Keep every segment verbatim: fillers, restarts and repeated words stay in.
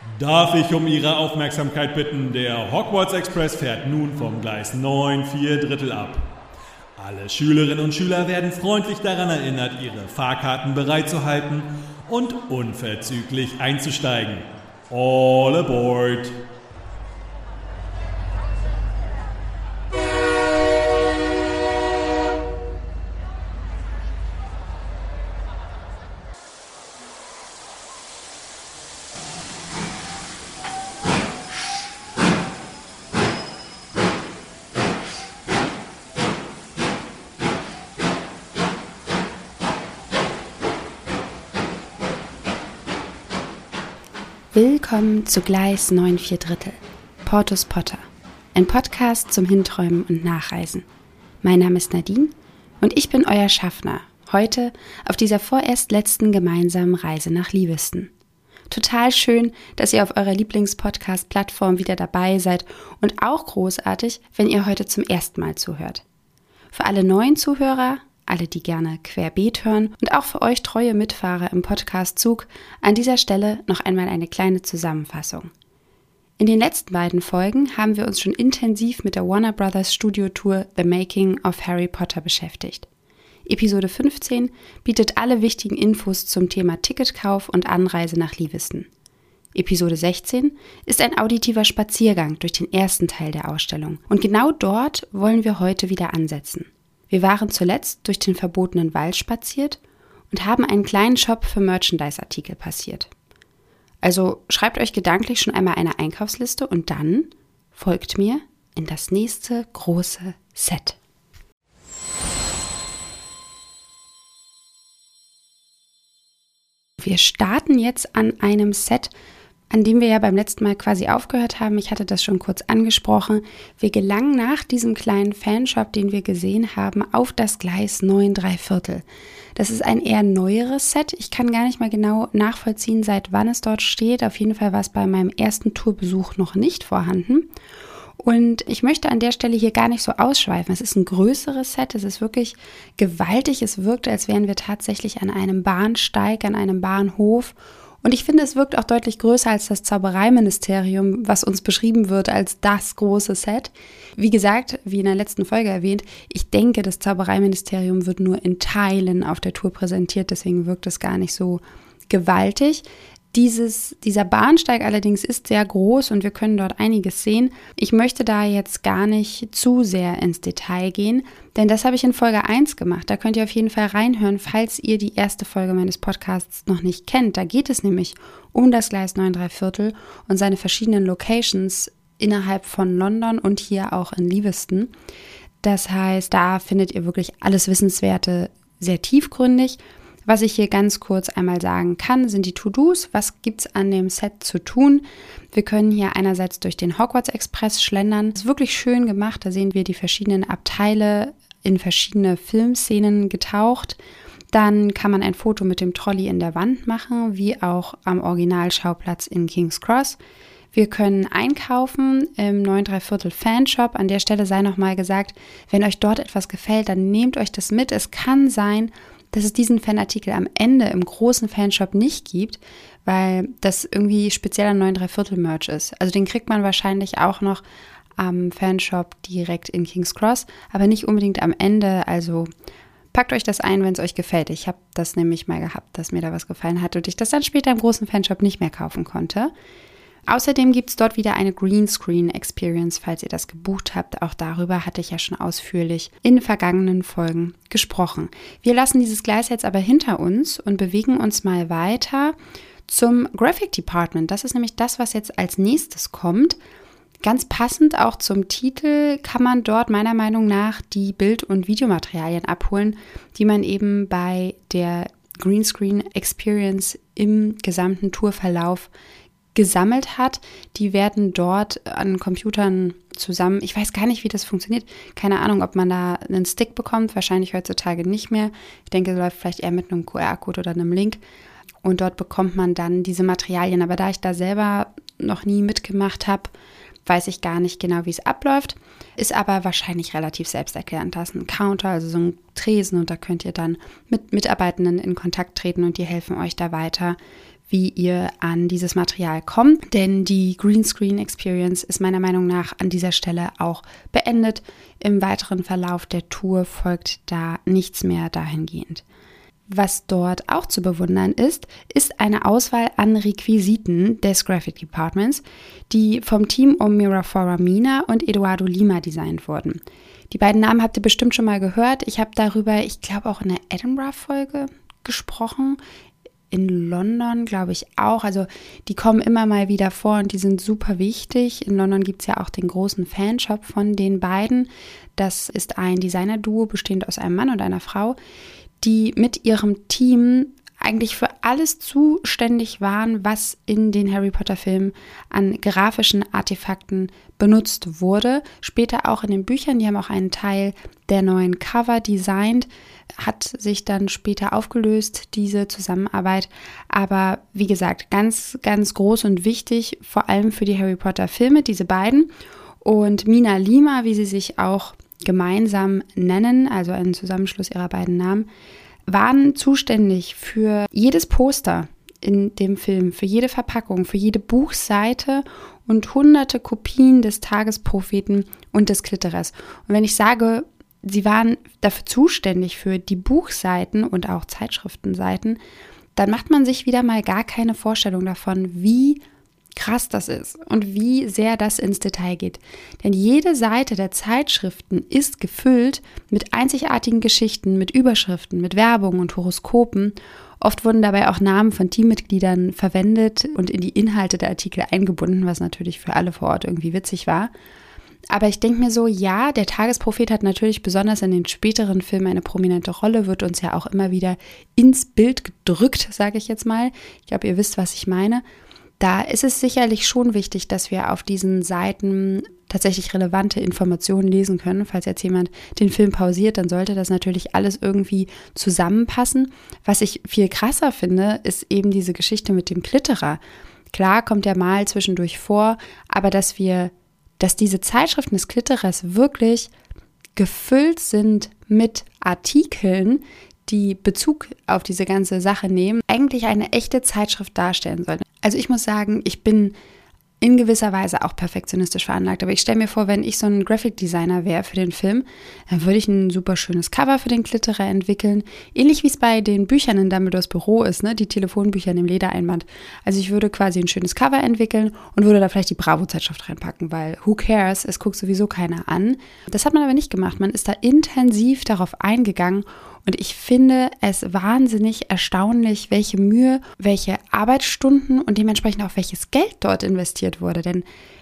Darf ich um Ihre Aufmerksamkeit bitten, der Hogwarts Express fährt nun vom Gleis neun vier Drittel ab. Alle Schülerinnen und Schüler werden freundlich daran erinnert, ihre Fahrkarten bereitzuhalten und unverzüglich einzusteigen. All aboard! Willkommen zu Gleis neun vier Drittel, Portus Potter, ein Podcast zum Hinträumen und Nachreisen. Mein Name ist Nadine und ich bin euer Schaffner, heute auf dieser vorerst letzten gemeinsamen Reise nach Leavesden. Total schön, dass ihr auf eurer Lieblingspodcast-Plattform wieder dabei seid und auch großartig, wenn ihr heute zum ersten Mal zuhört. Für alle neuen Zuhörer, alle, die gerne querbeet hören und auch für euch treue Mitfahrer im Podcast-Zug, an dieser Stelle noch einmal eine kleine Zusammenfassung. In den letzten beiden Folgen haben wir uns schon intensiv mit der Warner Brothers Studio-Tour The Making of Harry Potter beschäftigt. Episode fünfzehn bietet alle wichtigen Infos zum Thema Ticketkauf und Anreise nach Leavesden. Episode sechzehn ist ein auditiver Spaziergang durch den ersten Teil der Ausstellung und genau dort wollen wir heute wieder ansetzen. Wir waren zuletzt durch den verbotenen Wald spaziert und haben einen kleinen Shop für Merchandise-Artikel passiert. Also schreibt euch gedanklich schon einmal eine Einkaufsliste und dann folgt mir in das nächste große Set. Wir starten jetzt an einem Set, an dem wir ja beim letzten Mal quasi aufgehört haben. Ich hatte das schon kurz angesprochen. Wir gelangen nach diesem kleinen Fanshop, den wir gesehen haben, auf das Gleis neun drei Viertel. Das ist ein eher neueres Set. Ich kann gar nicht mal genau nachvollziehen, seit wann es dort steht. Auf jeden Fall war es bei meinem ersten Tourbesuch noch nicht vorhanden. Und ich möchte an der Stelle hier gar nicht so ausschweifen. Es ist ein größeres Set, es ist wirklich gewaltig. Es wirkt, als wären wir tatsächlich an einem Bahnsteig, an einem Bahnhof. Und ich finde, es wirkt auch deutlich größer als das Zaubereiministerium, was uns beschrieben wird als das große Set. Wie gesagt, wie in der letzten Folge erwähnt, ich denke, das Zaubereiministerium wird nur in Teilen auf der Tour präsentiert, deswegen wirkt es gar nicht so gewaltig. Dieses, dieser Bahnsteig allerdings ist sehr groß und wir können dort einiges sehen. Ich möchte da jetzt gar nicht zu sehr ins Detail gehen, denn das habe ich in Folge eins gemacht. Da könnt ihr auf jeden Fall reinhören, falls ihr die erste Folge meines Podcasts noch nicht kennt. Da geht es nämlich um das Gleis neun drei Viertel und seine verschiedenen Locations innerhalb von London und hier auch in Leavesden. Das heißt, da findet ihr wirklich alles Wissenswerte sehr tiefgründig. Was ich hier ganz kurz einmal sagen kann, sind die To-Dos. Was gibt es an dem Set zu tun? Wir können hier einerseits durch den Hogwarts Express schlendern. Das ist wirklich schön gemacht. Da sehen wir die verschiedenen Abteile in verschiedene Filmszenen getaucht. Dann kann man ein Foto mit dem Trolley in der Wand machen, wie auch am Originalschauplatz in King's Cross. Wir können einkaufen im neun drei Viertel Fanshop. An der Stelle sei nochmal gesagt, wenn euch dort etwas gefällt, dann nehmt euch das mit. Es kann sein, dass es diesen Fanartikel am Ende im großen Fanshop nicht gibt, weil das irgendwie spezieller neun drei Viertel Merch ist. Also den kriegt man wahrscheinlich auch noch am Fanshop direkt in King's Cross, aber nicht unbedingt am Ende. Also packt euch das ein, wenn es euch gefällt. Ich habe das nämlich mal gehabt, dass mir da was gefallen hat und ich das dann später im großen Fanshop nicht mehr kaufen konnte. Außerdem gibt es dort wieder eine Greenscreen-Experience, falls ihr das gebucht habt. Auch darüber hatte ich ja schon ausführlich in vergangenen Folgen gesprochen. Wir lassen dieses Gleis jetzt aber hinter uns und bewegen uns mal weiter zum Graphic Department. Das ist nämlich das, was jetzt als nächstes kommt. Ganz passend auch zum Titel kann man dort meiner Meinung nach die Bild- und Videomaterialien abholen, die man eben bei der Greenscreen Experience im gesamten Tourverlauf gesammelt hat. Die werden dort an Computern zusammen, ich weiß gar nicht, wie das funktioniert, keine Ahnung, ob man da einen Stick bekommt, wahrscheinlich heutzutage nicht mehr. Ich denke, es läuft vielleicht eher mit einem Q R-Code oder einem Link und dort bekommt man dann diese Materialien. Aber da ich da selber noch nie mitgemacht habe, weiß ich gar nicht genau, wie es abläuft, ist aber wahrscheinlich relativ selbsterklärend. Da ist ein Counter, also so ein Tresen und da könnt ihr dann mit Mitarbeitenden in Kontakt treten und die helfen euch da weiter, wie ihr an dieses Material kommt, denn die Greenscreen Experience ist meiner Meinung nach an dieser Stelle auch beendet. Im weiteren Verlauf der Tour folgt da nichts mehr dahingehend. Was dort auch zu bewundern ist, ist eine Auswahl an Requisiten des Graphic Departments, die vom Team um Mira Foramina und Eduardo Lima designt wurden. Die beiden Namen habt ihr bestimmt schon mal gehört. Ich habe darüber, ich glaube auch in der Edinburgh-Folge gesprochen. In London glaube ich auch. Also die kommen immer mal wieder vor und die sind super wichtig. In London gibt es ja auch den großen Fanshop von den beiden. Das ist ein Designer-Duo bestehend aus einem Mann und einer Frau, die mit ihrem Team eigentlich für alles zuständig waren, was in den Harry Potter-Filmen an grafischen Artefakten benutzt wurde. Später auch in den Büchern, die haben auch einen Teil der neuen Cover designt, hat sich dann später aufgelöst, diese Zusammenarbeit. Aber wie gesagt, ganz, ganz groß und wichtig, vor allem für die Harry Potter-Filme, diese beiden. Und Mina Lima, wie sie sich auch gemeinsam nennen, also ein Zusammenschluss ihrer beiden Namen, waren zuständig für jedes Poster in dem Film, für jede Verpackung, für jede Buchseite und hunderte Kopien des Tagespropheten und des Klitterers. Und wenn ich sage, sie waren dafür zuständig für die Buchseiten und auch Zeitschriftenseiten, dann macht man sich wieder mal gar keine Vorstellung davon, wie krass das ist und wie sehr das ins Detail geht. Denn jede Seite der Zeitschriften ist gefüllt mit einzigartigen Geschichten, mit Überschriften, mit Werbung und Horoskopen. Oft wurden dabei auch Namen von Teammitgliedern verwendet und in die Inhalte der Artikel eingebunden, was natürlich für alle vor Ort irgendwie witzig war. Aber ich denke mir so, ja, der Tagesprophet hat natürlich besonders in den späteren Filmen eine prominente Rolle, wird uns ja auch immer wieder ins Bild gedrückt, sage ich jetzt mal. Ich glaube, ihr wisst, was ich meine. Da ist es sicherlich schon wichtig, dass wir auf diesen Seiten tatsächlich relevante Informationen lesen können. Falls jetzt jemand den Film pausiert, dann sollte das natürlich alles irgendwie zusammenpassen. Was ich viel krasser finde, ist eben diese Geschichte mit dem Klitterer. Klar kommt der mal zwischendurch vor, aber dass wir, dass diese Zeitschriften des Klitterers wirklich gefüllt sind mit Artikeln, die Bezug auf diese ganze Sache nehmen, eigentlich eine echte Zeitschrift darstellen sollen. Also ich muss sagen, ich bin in gewisser Weise auch perfektionistisch veranlagt, aber ich stelle mir vor, wenn ich so ein Graphic Designer wäre für den Film, dann würde ich ein super schönes Cover für den Klitterer entwickeln, ähnlich wie es bei den Büchern in Dumbledores Büro ist, ne, die Telefonbücher in dem Ledereinband. Also ich würde quasi ein schönes Cover entwickeln und würde da vielleicht die Bravo-Zeitschrift reinpacken, weil who cares, es guckt sowieso keiner an. Das hat man aber nicht gemacht, man ist da intensiv darauf eingegangen. Und ich finde es wahnsinnig erstaunlich, welche Mühe, welche Arbeitsstunden und dementsprechend auch welches Geld dort investiert wurde. Denn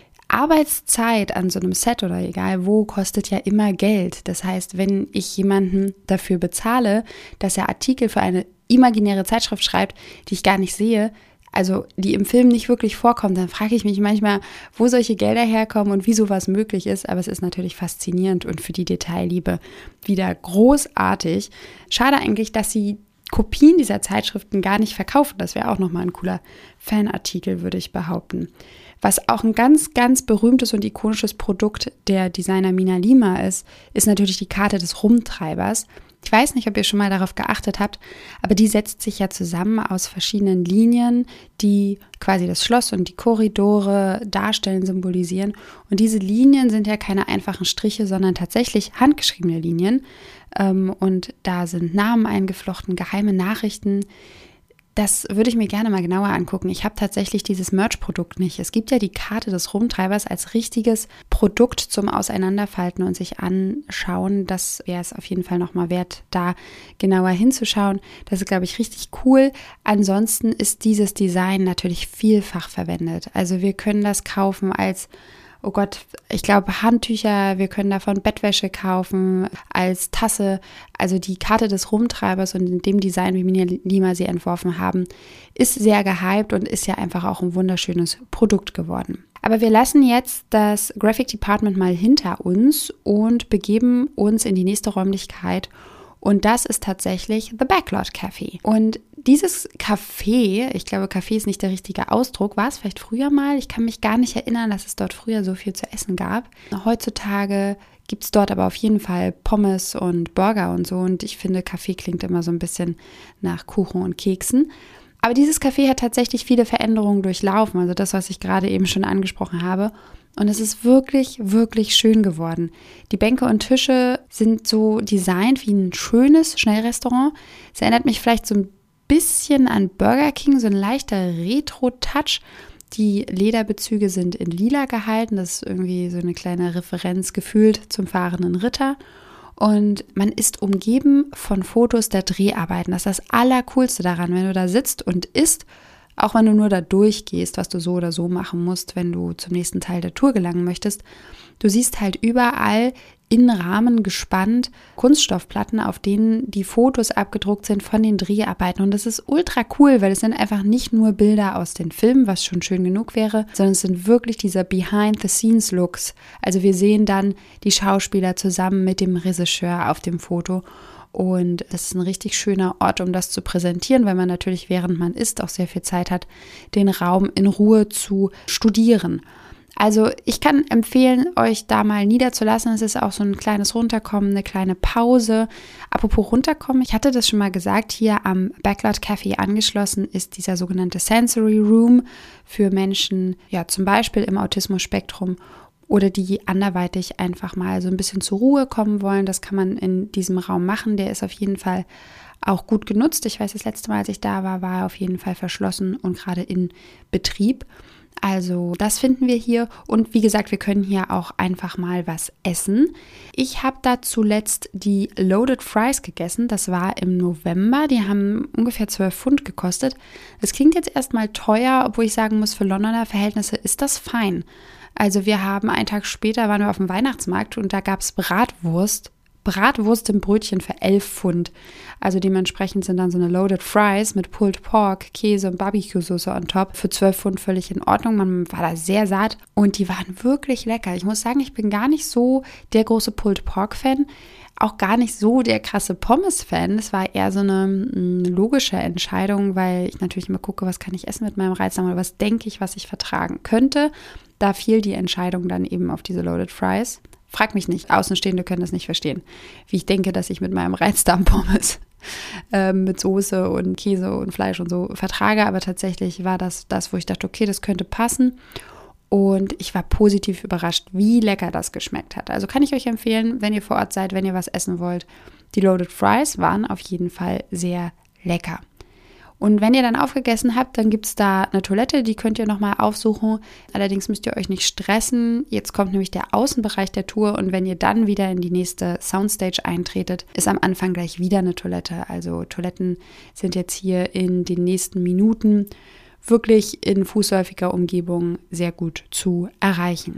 Arbeitszeit an so einem Set oder egal wo kostet ja immer Geld. Das heißt, wenn ich jemanden dafür bezahle, dass er Artikel für eine imaginäre Zeitschrift schreibt, die ich gar nicht sehe, also die im Film nicht wirklich vorkommt, dann frage ich mich manchmal, wo solche Gelder herkommen und wie sowas möglich ist. Aber es ist natürlich faszinierend und für die Detailliebe wieder großartig. Schade eigentlich, dass sie Kopien dieser Zeitschriften gar nicht verkaufen. Das wäre auch nochmal ein cooler Fanartikel, würde ich behaupten. Was auch ein ganz, ganz berühmtes und ikonisches Produkt der Designer Mina Lima ist, ist natürlich die Karte des Rumtreibers. Ich weiß nicht, ob ihr schon mal darauf geachtet habt, aber die setzt sich ja zusammen aus verschiedenen Linien, die quasi das Schloss und die Korridore darstellen, symbolisieren. Und diese Linien sind ja keine einfachen Striche, sondern tatsächlich handgeschriebene Linien. Und da sind Namen eingeflochten, geheime Nachrichten. Das würde ich mir gerne mal genauer angucken. Ich habe tatsächlich dieses Merch-Produkt nicht. Es gibt ja die Karte des Rumtreibers als richtiges Produkt zum Auseinanderfalten und sich anschauen. Das wäre es auf jeden Fall nochmal wert, da genauer hinzuschauen. Das ist, glaube ich, richtig cool. Ansonsten ist dieses Design natürlich vielfach verwendet. Also wir können das kaufen als oh Gott, ich glaube Handtücher, wir können davon Bettwäsche kaufen, als Tasse. Also die Karte des Rumtreibers und in dem Design, wie Mina Lima sie entworfen haben, ist sehr gehypt und ist ja einfach auch ein wunderschönes Produkt geworden. Aber wir lassen jetzt das Graphic Department mal hinter uns und begeben uns in die nächste Räumlichkeit. Und das ist tatsächlich The Backlot Café. Und dieses Café, ich glaube, Café ist nicht der richtige Ausdruck, war es vielleicht früher mal? Ich kann mich gar nicht erinnern, dass es dort früher so viel zu essen gab. Heutzutage gibt es dort aber auf jeden Fall Pommes und Burger und so. Und ich finde, Café klingt immer so ein bisschen nach Kuchen und Keksen. Aber dieses Café hat tatsächlich viele Veränderungen durchlaufen, also das, was ich gerade eben schon angesprochen habe. Und es ist wirklich, wirklich schön geworden. Die Bänke und Tische sind so designt wie ein schönes Schnellrestaurant. Es erinnert mich vielleicht so ein bisschen an Burger King, so ein leichter Retro-Touch. Die Lederbezüge sind in lila gehalten. Das ist irgendwie so eine kleine Referenz gefühlt zum fahrenden Ritter. Und man ist umgeben von Fotos der Dreharbeiten. Das ist das Allercoolste daran, wenn du da sitzt und isst, auch wenn du nur da durchgehst, was du so oder so machen musst, wenn du zum nächsten Teil der Tour gelangen möchtest. Du siehst halt überall in Rahmen gespannt Kunststoffplatten, auf denen die Fotos abgedruckt sind von den Dreharbeiten. Und das ist ultra cool, weil es sind einfach nicht nur Bilder aus den Filmen, was schon schön genug wäre, sondern es sind wirklich diese Behind-the-Scenes-Looks. Also wir sehen dann die Schauspieler zusammen mit dem Regisseur auf dem Foto. Und das ist ein richtig schöner Ort, um das zu präsentieren, weil man natürlich, während man isst, auch sehr viel Zeit hat, den Raum in Ruhe zu studieren. Also ich kann empfehlen, euch da mal niederzulassen. Es ist auch so ein kleines Runterkommen, eine kleine Pause. Apropos runterkommen, ich hatte das schon mal gesagt, hier am Backlot Café angeschlossen ist dieser sogenannte Sensory Room für Menschen, ja zum Beispiel im Autismus-Spektrum oder die anderweitig einfach mal so ein bisschen zur Ruhe kommen wollen. Das kann man in diesem Raum machen. Der ist auf jeden Fall auch gut genutzt. Ich weiß, das letzte Mal, als ich da war, war er auf jeden Fall verschlossen und gerade in Betrieb. Also das finden wir hier und wie gesagt, wir können hier auch einfach mal was essen. Ich habe da zuletzt die Loaded Fries gegessen, das war im November, die haben ungefähr zwölf Pfund gekostet. Das klingt jetzt erstmal teuer, obwohl ich sagen muss, für Londoner Verhältnisse ist das fein. Also wir haben einen Tag später, waren wir auf dem Weihnachtsmarkt und da gab es Bratwurst. Bratwurst im Brötchen für elf Pfund. Also dementsprechend sind dann so eine Loaded Fries mit Pulled Pork, Käse und Barbecue-Soße on top für zwölf Pfund völlig in Ordnung. Man war da sehr satt und die waren wirklich lecker. Ich muss sagen, ich bin gar nicht so der große Pulled Pork-Fan, auch gar nicht so der krasse Pommes-Fan. Das war eher so eine mh, logische Entscheidung, weil ich natürlich immer gucke, was kann ich essen mit meinem Reizdarm oder was denke ich, was ich vertragen könnte. Da fiel die Entscheidung dann eben auf diese Loaded Fries. Frag mich nicht, Außenstehende können das nicht verstehen, wie ich denke, dass ich mit meinem Reizdarm-Pommes äh, mit Soße und Käse und Fleisch und so vertrage, aber tatsächlich war das das, wo ich dachte, okay, das könnte passen und ich war positiv überrascht, wie lecker das geschmeckt hat. Also kann ich euch empfehlen, wenn ihr vor Ort seid, wenn ihr was essen wollt, die Loaded Fries waren auf jeden Fall sehr lecker. Und wenn ihr dann aufgegessen habt, dann gibt es da eine Toilette, die könnt ihr nochmal aufsuchen. Allerdings müsst ihr euch nicht stressen. Jetzt kommt nämlich der Außenbereich der Tour und wenn ihr dann wieder in die nächste Soundstage eintretet, ist am Anfang gleich wieder eine Toilette. Also Toiletten sind jetzt hier in den nächsten Minuten wirklich in fußläufiger Umgebung sehr gut zu erreichen.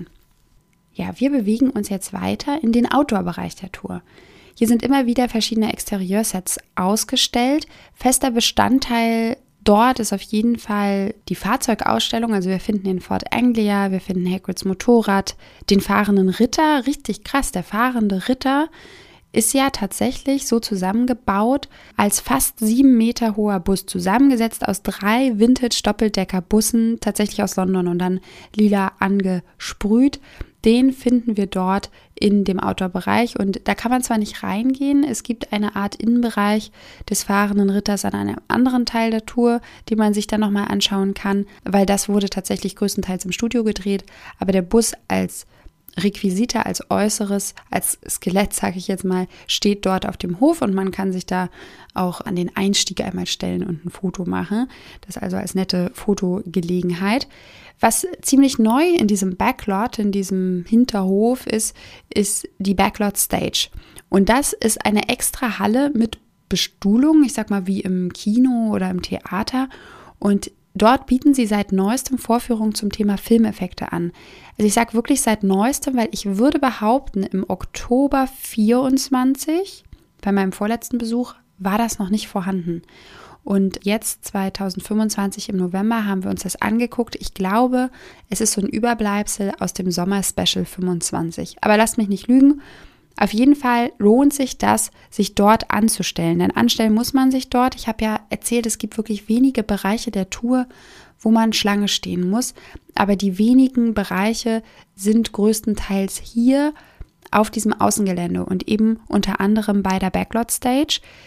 Ja, wir bewegen uns jetzt weiter in den Outdoor-Bereich der Tour. Hier sind immer wieder verschiedene Exterieursets ausgestellt. Fester Bestandteil dort ist auf jeden Fall die Fahrzeugausstellung. Also wir finden den Ford Anglia, wir finden Hagrids Motorrad, den fahrenden Ritter. Richtig krass, der fahrende Ritter ist ja tatsächlich so zusammengebaut als fast sieben Meter hoher Bus, zusammengesetzt aus drei Vintage-Doppeldecker-Bussen, tatsächlich aus London und dann lila angesprüht. Den finden wir dort in dem Outdoor-Bereich und da kann man zwar nicht reingehen, es gibt eine Art Innenbereich des fahrenden Ritters an einem anderen Teil der Tour, den man sich dann nochmal anschauen kann, weil das wurde tatsächlich größtenteils im Studio gedreht, aber der Bus als Requisite, als Äußeres, als Skelett, sage ich jetzt mal, steht dort auf dem Hof und man kann sich da auch an den Einstieg einmal stellen und ein Foto machen. Das also als nette Fotogelegenheit. Was ziemlich neu in diesem Backlot, in diesem Hinterhof ist, ist die Backlot Stage. Und das ist eine extra Halle mit Bestuhlung, ich sag mal wie im Kino oder im Theater. Und dort bieten sie seit neuestem Vorführungen zum Thema Filmeffekte an. Also ich sage wirklich seit neuestem, weil ich würde behaupten, im Oktober vierundzwanzig, bei meinem vorletzten Besuch, war das noch nicht vorhanden. Und jetzt zwanzig fünfundzwanzig im November haben wir uns das angeguckt. Ich glaube, es ist so ein Überbleibsel aus dem Sommer-Special fünfundzwanzig. Aber lasst mich nicht lügen. Auf jeden Fall lohnt sich das, sich dort anzustellen. Denn anstellen muss man sich dort. Ich habe ja erzählt, es gibt wirklich wenige Bereiche der Tour, wo man Schlange stehen muss. Aber die wenigen Bereiche sind größtenteils hier auf diesem Außengelände und eben unter anderem bei der Backlot Stage.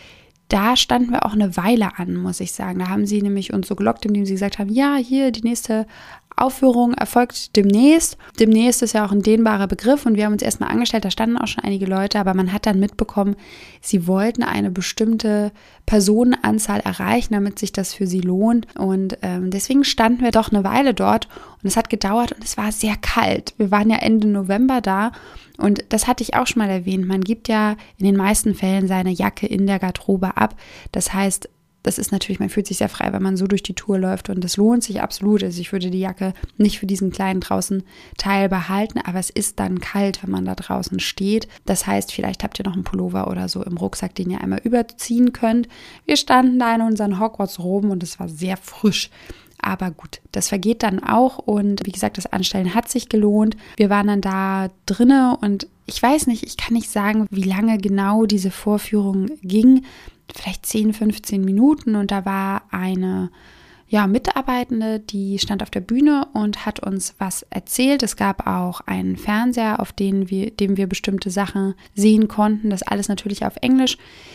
da standen wir auch eine Weile an, muss ich sagen. Da haben sie nämlich uns so gelockt, indem sie gesagt haben, ja, hier die nächste Aufführung erfolgt demnächst. Demnächst ist ja auch ein dehnbarer Begriff und wir haben uns erstmal angestellt, da standen auch schon einige Leute, aber man hat dann mitbekommen, sie wollten eine bestimmte Personenanzahl erreichen, damit sich das für sie lohnt und ähm, deswegen standen wir doch eine Weile dort und es hat gedauert und es war sehr kalt. Wir waren ja Ende November da und das hatte ich auch schon mal erwähnt, man gibt ja in den meisten Fällen seine Jacke in der Garderobe ab, das heißt, das ist natürlich, man fühlt sich sehr frei, wenn man so durch die Tour läuft und das lohnt sich absolut. Also ich würde die Jacke nicht für diesen kleinen draußen Teil behalten, aber es ist dann kalt, wenn man da draußen steht. Das heißt, vielleicht habt ihr noch einen Pullover oder so im Rucksack, den ihr einmal überziehen könnt. Wir standen da in unseren Hogwarts-Roben und es war sehr frisch. Aber gut, das vergeht dann auch und wie gesagt, das Anstellen hat sich gelohnt. Wir waren dann da drinne und ich weiß nicht, ich kann nicht sagen, wie lange genau diese Vorführung ging. Vielleicht zehn, fünfzehn Minuten und da war eine ja, Mitarbeitende, die stand auf der Bühne und hat uns was erzählt. Es gab auch einen Fernseher, auf dem wir, dem wir bestimmte Sachen sehen konnten. Das alles natürlich auf Englisch.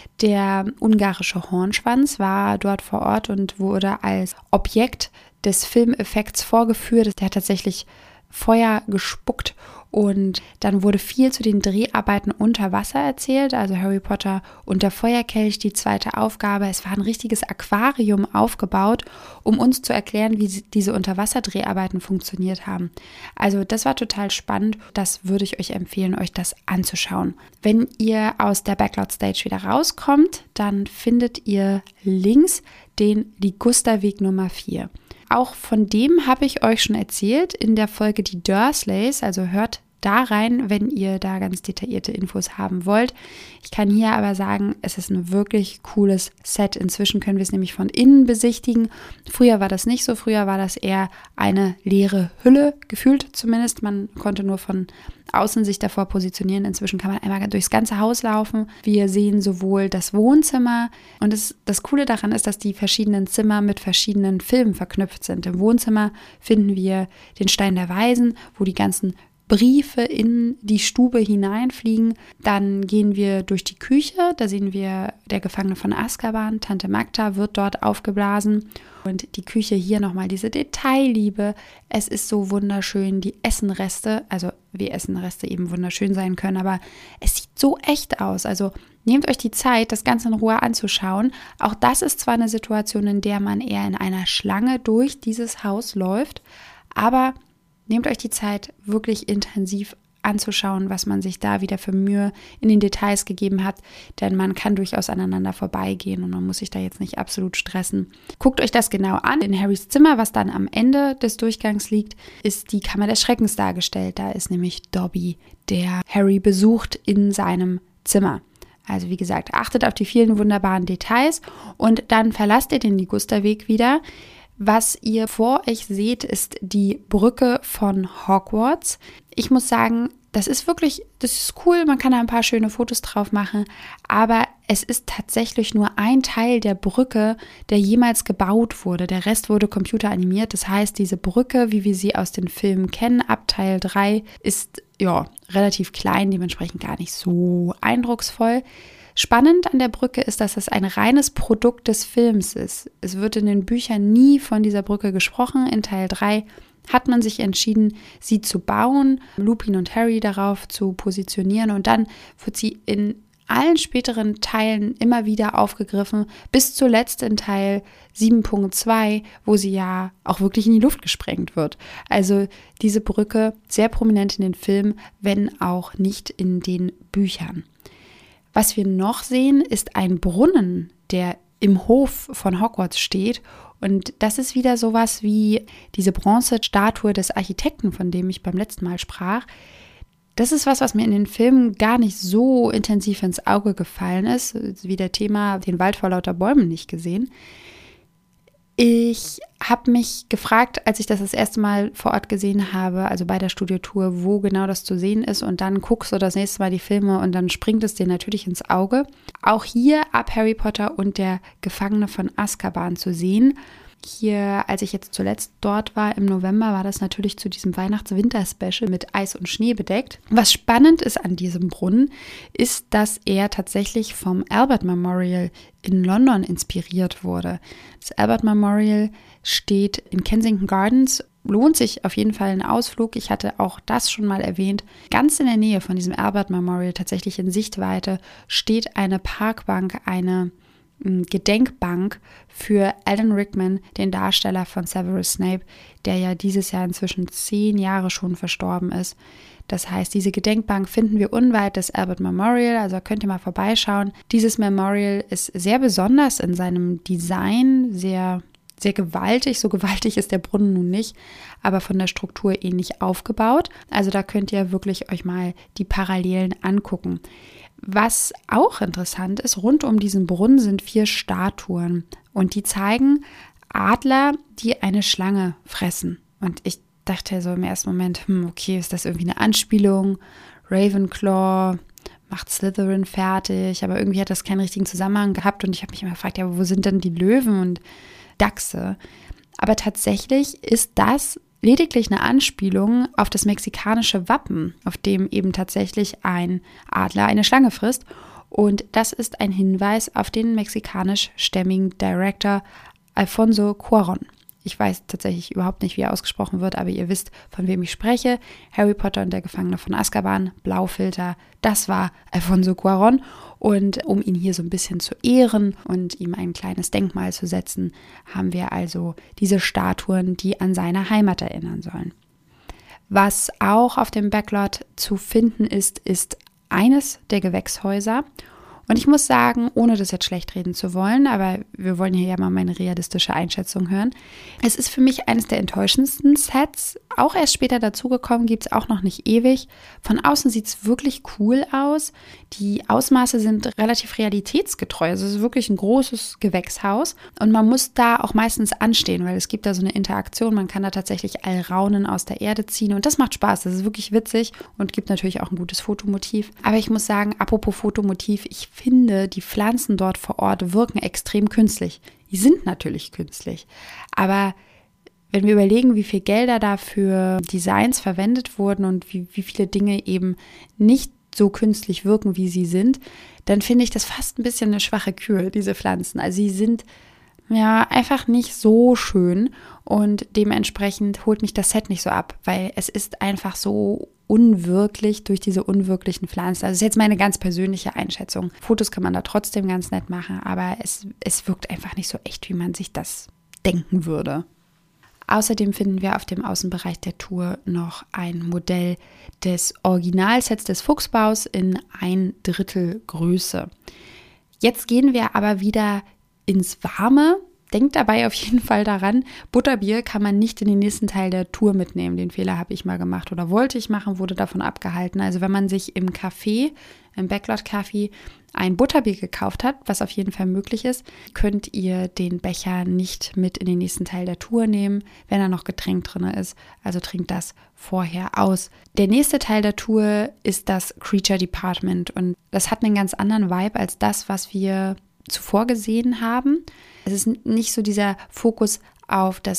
Der ungarische Hornschwanz war dort vor Ort und wurde als Objekt des Filmeffekts vorgeführt. Der hat tatsächlich Feuer gespuckt und dann wurde viel zu den Dreharbeiten unter Wasser erzählt, also Harry Potter und der Feuerkelch, die zweite Aufgabe. Es war ein richtiges Aquarium aufgebaut, um uns zu erklären, wie diese Unterwasserdreharbeiten funktioniert haben. Also das war total spannend, das würde ich euch empfehlen, euch das anzuschauen. Wenn ihr aus der Backlot Stage wieder rauskommt, dann findet ihr links den Ligusterweg Nummer vier. Auch von dem habe ich euch schon erzählt in der Folge Die Dursleys, also hört da rein, wenn ihr da ganz detaillierte Infos haben wollt. Ich kann hier aber sagen, es ist ein wirklich cooles Set. Inzwischen können wir es nämlich von innen besichtigen. Früher war das nicht so, früher war das eher eine leere Hülle, gefühlt zumindest. Man konnte nur von außen sich davor positionieren. Inzwischen kann man einmal durchs ganze Haus laufen. Wir sehen sowohl das Wohnzimmer und das, das Coole daran ist, dass die verschiedenen Zimmer mit verschiedenen Filmen verknüpft sind. Im Wohnzimmer finden wir den Stein der Weisen, wo die ganzen Briefe in die Stube hineinfliegen. Dann gehen wir durch die Küche, da sehen wir der Gefangene von Azkaban, Tante Magda wird dort aufgeblasen und die Küche hier nochmal diese Detailliebe. Es ist so wunderschön, die Essenreste, also wie Essenreste eben wunderschön sein können, aber es sieht so echt aus, also nehmt euch die Zeit, das Ganze in Ruhe anzuschauen. Auch das ist zwar eine Situation, in der man eher in einer Schlange durch dieses Haus läuft, aber nehmt euch die Zeit, wirklich intensiv anzuschauen, was man sich da wieder für Mühe in den Details gegeben hat, denn man kann durchaus aneinander vorbeigehen und man muss sich da jetzt nicht absolut stressen. Guckt euch das genau an. In Harrys Zimmer, was dann am Ende des Durchgangs liegt, ist die Kammer des Schreckens dargestellt. Da ist nämlich Dobby, der Harry besucht in seinem Zimmer. Also wie gesagt, achtet auf die vielen wunderbaren Details und dann verlasst ihr den Ligusterweg wieder. Was ihr vor euch seht, ist die Brücke von Hogwarts. Ich muss sagen, das ist wirklich, das ist cool, man kann da ein paar schöne Fotos drauf machen, aber es ist tatsächlich nur ein Teil der Brücke, der jemals gebaut wurde. Der Rest wurde computeranimiert, das heißt, diese Brücke, wie wir sie aus den Filmen kennen, ab Teil drei, ist ja relativ klein, dementsprechend gar nicht so eindrucksvoll. Spannend an der Brücke ist, dass es ein reines Produkt des Films ist. Es wird in den Büchern nie von dieser Brücke gesprochen. In Teil drei hat man sich entschieden, sie zu bauen, Lupin und Harry darauf zu positionieren und dann wird sie in allen späteren Teilen immer wieder aufgegriffen, bis zuletzt in Teil sieben Punkt zwei, wo sie ja auch wirklich in die Luft gesprengt wird. Also diese Brücke sehr prominent in den Filmen, wenn auch nicht in den Büchern. Was wir noch sehen, ist ein Brunnen, der im Hof von Hogwarts steht. Und das ist wieder sowas wie diese Bronzestatue des Architekten, von dem ich beim letzten Mal sprach. Das ist was, was mir in den Filmen gar nicht so intensiv ins Auge gefallen ist, wie der Thema den Wald vor lauter Bäumen nicht gesehen. Ich habe mich gefragt, als ich das das erste Mal vor Ort gesehen habe, also bei der Studiotour, wo genau das zu sehen ist und dann guckst du das nächste Mal die Filme und dann springt es dir natürlich ins Auge. Auch hier ab Harry Potter und der Gefangene von Azkaban zu sehen. Hier, als ich jetzt zuletzt dort war, im November, war das natürlich zu diesem Weihnachts-Winter-Special mit Eis und Schnee bedeckt. Was spannend ist an diesem Brunnen, ist, dass er tatsächlich vom Albert Memorial in London inspiriert wurde. Das Albert Memorial steht in Kensington Gardens. Lohnt sich auf jeden Fall ein Ausflug. Ich hatte auch das schon mal erwähnt. Ganz in der Nähe von diesem Albert Memorial, tatsächlich in Sichtweite, steht eine Parkbank, eine Gedenkbank für Alan Rickman, den Darsteller von Severus Snape, der ja dieses Jahr inzwischen zehn Jahre schon verstorben ist. Das heißt, diese Gedenkbank finden wir unweit des Albert Memorial, also könnt ihr mal vorbeischauen. Dieses Memorial ist sehr besonders in seinem Design, sehr, sehr gewaltig. So gewaltig ist der Brunnen nun nicht, aber von der Struktur ähnlich aufgebaut. Also da könnt ihr wirklich euch mal die Parallelen angucken. Was auch interessant ist, rund um diesen Brunnen sind vier Statuen und die zeigen Adler, die eine Schlange fressen. Und ich dachte so im ersten Moment, hm, okay, ist das irgendwie eine Anspielung? Ravenclaw macht Slytherin fertig, aber irgendwie hat das keinen richtigen Zusammenhang gehabt und ich habe mich immer gefragt, ja, wo sind denn die Löwen und Dachse? Aber tatsächlich ist das lediglich eine Anspielung auf das mexikanische Wappen, auf dem eben tatsächlich ein Adler eine Schlange frisst. Und das ist ein Hinweis auf den mexikanischstämmigen Director Alfonso Cuarón. Ich weiß tatsächlich überhaupt nicht, wie er ausgesprochen wird, aber ihr wisst, von wem ich spreche. Harry Potter und der Gefangene von Azkaban, Blaufilter, das war Alfonso Cuarón. Und um ihn hier so ein bisschen zu ehren und ihm ein kleines Denkmal zu setzen, haben wir also diese Statuen, die an seine Heimat erinnern sollen. Was auch auf dem Backlot zu finden ist, ist eines der Gewächshäuser. Und ich muss sagen, ohne das jetzt schlecht reden zu wollen, aber wir wollen hier ja mal meine realistische Einschätzung hören. Es ist für mich eines der enttäuschendsten Sets. Auch erst später dazugekommen, gibt es auch noch nicht ewig. Von außen sieht es wirklich cool aus. Die Ausmaße sind relativ realitätsgetreu. Also es ist wirklich ein großes Gewächshaus. Und man muss da auch meistens anstehen, weil es gibt da so eine Interaktion. Man kann da tatsächlich Alraunen aus der Erde ziehen. Und das macht Spaß. Das ist wirklich witzig und gibt natürlich auch ein gutes Fotomotiv. Aber ich muss sagen, apropos Fotomotiv, ich finde, die Pflanzen dort vor Ort wirken extrem künstlich. Die sind natürlich künstlich, aber wenn wir überlegen, wie viel Gelder da für Designs verwendet wurden und wie, wie viele Dinge eben nicht so künstlich wirken, wie sie sind, dann finde ich das fast ein bisschen eine schwache Kür, diese Pflanzen. Also sie sind ja einfach nicht so schön und dementsprechend holt mich das Set nicht so ab, weil es ist einfach so unwirklich durch diese unwirklichen Pflanzen. Also das ist jetzt meine ganz persönliche Einschätzung. Fotos kann man da trotzdem ganz nett machen, aber es, es wirkt einfach nicht so echt, wie man sich das denken würde. Außerdem finden wir auf dem Außenbereich der Tour noch ein Modell des Originalsets des Fuchsbaus in ein Drittel Größe. Jetzt gehen wir aber wieder ins Warme. Denkt dabei auf jeden Fall daran, Butterbier kann man nicht in den nächsten Teil der Tour mitnehmen. Den Fehler habe ich mal gemacht oder wollte ich machen, wurde davon abgehalten. Also wenn man sich im Café, im Backlot-Café, ein Butterbier gekauft hat, was auf jeden Fall möglich ist, könnt ihr den Becher nicht mit in den nächsten Teil der Tour nehmen, wenn da noch Getränk drin ist. Also trinkt das vorher aus. Der nächste Teil der Tour ist das Creature Department und das hat einen ganz anderen Vibe als das, was wir zuvor gesehen haben. Es ist nicht so dieser Fokus auf das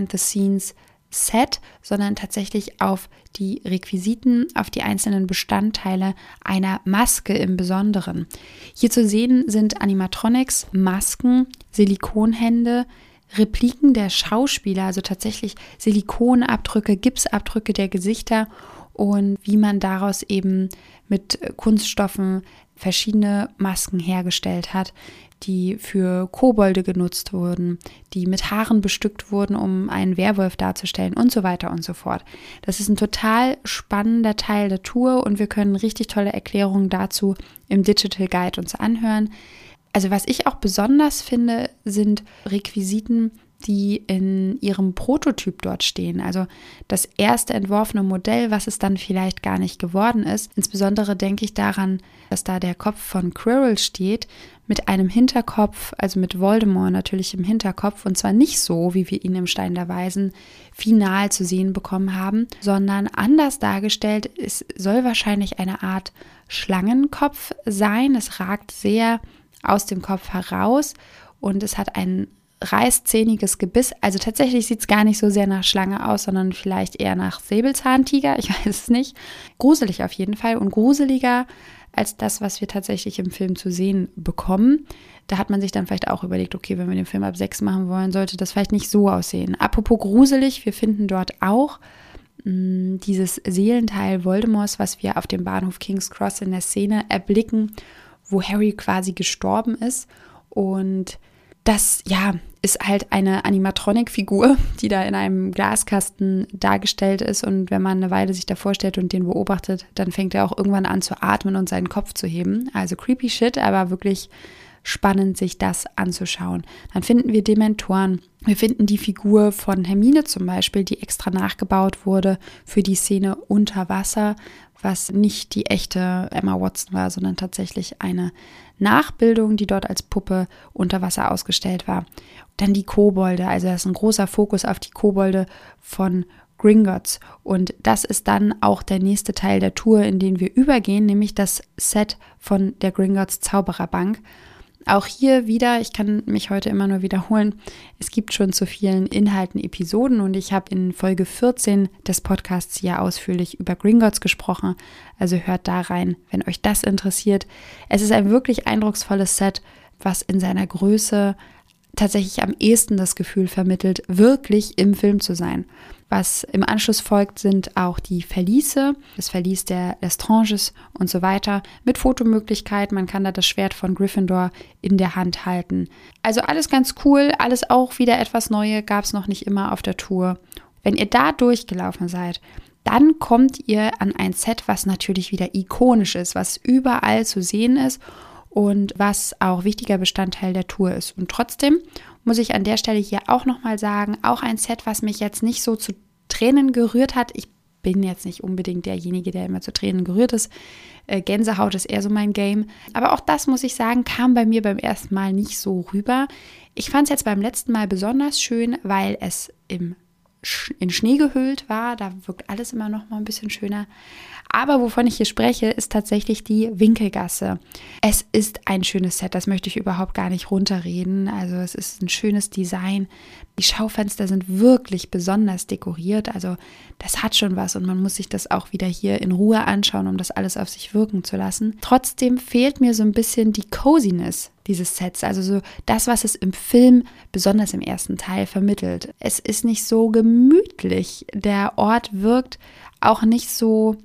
Behind-the-Scenes-Set, sondern tatsächlich auf die Requisiten, auf die einzelnen Bestandteile einer Maske im Besonderen. Hier zu sehen sind Animatronics, Masken, Silikonhände, Repliken der Schauspieler, also tatsächlich Silikonabdrücke, Gipsabdrücke der Gesichter und wie man daraus eben mit Kunststoffen verschiedene Masken hergestellt hat, die für Kobolde genutzt wurden, die mit Haaren bestückt wurden, um einen Werwolf darzustellen und so weiter und so fort. Das ist ein total spannender Teil der Tour und wir können richtig tolle Erklärungen dazu im Digital Guide uns anhören. Also was ich auch besonders finde, sind Requisiten, die in ihrem Prototyp dort stehen. Also das erste entworfene Modell, was es dann vielleicht gar nicht geworden ist. Insbesondere denke ich daran, dass da der Kopf von Quirrell steht, mit einem Hinterkopf, also mit Voldemort natürlich im Hinterkopf. Und zwar nicht so, wie wir ihn im Stein der Weisen final zu sehen bekommen haben, sondern anders dargestellt. Es soll wahrscheinlich eine Art Schlangenkopf sein. Es ragt sehr aus dem Kopf heraus und es hat einen reißzähniges Gebiss. Also tatsächlich sieht es gar nicht so sehr nach Schlange aus, sondern vielleicht eher nach Säbelzahntiger. Ich weiß es nicht. Gruselig auf jeden Fall und gruseliger als das, was wir tatsächlich im Film zu sehen bekommen. Da hat man sich dann vielleicht auch überlegt, okay, wenn wir den Film ab sechs machen wollen, sollte das vielleicht nicht so aussehen. Apropos gruselig, wir finden dort auch mh, dieses Seelenteil Voldemorts, was wir auf dem Bahnhof King's Cross in der Szene erblicken, wo Harry quasi gestorben ist. Und das, ja, ist halt eine Animatronic-Figur, die da in einem Glaskasten dargestellt ist. Und wenn man eine Weile sich davor stellt und den beobachtet, dann fängt er auch irgendwann an zu atmen und seinen Kopf zu heben. Also creepy shit, aber wirklich spannend, sich das anzuschauen. Dann finden wir Dementoren. Wir finden die Figur von Hermine zum Beispiel, die extra nachgebaut wurde für die Szene unter Wasser, was nicht die echte Emma Watson war, sondern tatsächlich eine Nachbildung, die dort als Puppe unter Wasser ausgestellt war. Dann die Kobolde, also da ist ein großer Fokus auf die Kobolde von Gringotts. Und das ist dann auch der nächste Teil der Tour, in den wir übergehen, nämlich das Set von der Gringotts Zaubererbank. Auch hier wieder, ich kann mich heute immer nur wiederholen, es gibt schon zu vielen Inhalten Episoden und ich habe in Folge vierzehn des Podcasts ja ausführlich über Gringotts gesprochen, also hört da rein, wenn euch das interessiert. Es ist ein wirklich eindrucksvolles Set, was in seiner Größe tatsächlich am ehesten das Gefühl vermittelt, wirklich im Film zu sein. Was im Anschluss folgt, sind auch die Verliese, das Verlies der Lestranges und so weiter, mit Fotomöglichkeit. Man kann da das Schwert von Gryffindor in der Hand halten. Also alles ganz cool, alles auch wieder etwas Neues, gab es noch nicht immer auf der Tour. Wenn ihr da durchgelaufen seid, dann kommt ihr an ein Set, was natürlich wieder ikonisch ist, was überall zu sehen ist und was auch wichtiger Bestandteil der Tour ist. Und trotzdem muss ich an der Stelle hier auch nochmal sagen, auch ein Set, was mich jetzt nicht so zu Tränen gerührt hat. Ich bin jetzt nicht unbedingt derjenige, der immer zu Tränen gerührt ist. Äh, Gänsehaut ist eher so mein Game. Aber auch das, muss ich sagen, kam bei mir beim ersten Mal nicht so rüber. Ich fand es jetzt beim letzten Mal besonders schön, weil es im in Schnee gehüllt war. Da wirkt alles immer noch mal ein bisschen schöner. Aber wovon ich hier spreche, ist tatsächlich die Winkelgasse. Es ist ein schönes Set, das möchte ich überhaupt gar nicht runterreden. Also es ist ein schönes Design. Die Schaufenster sind wirklich besonders dekoriert. Also das hat schon was und man muss sich das auch wieder hier in Ruhe anschauen, um das alles auf sich wirken zu lassen. Trotzdem fehlt mir so ein bisschen die Coziness dieses Sets, also so das, was es im Film, besonders im ersten Teil, vermittelt. Es ist nicht so gemütlich. Der Ort wirkt auch nicht so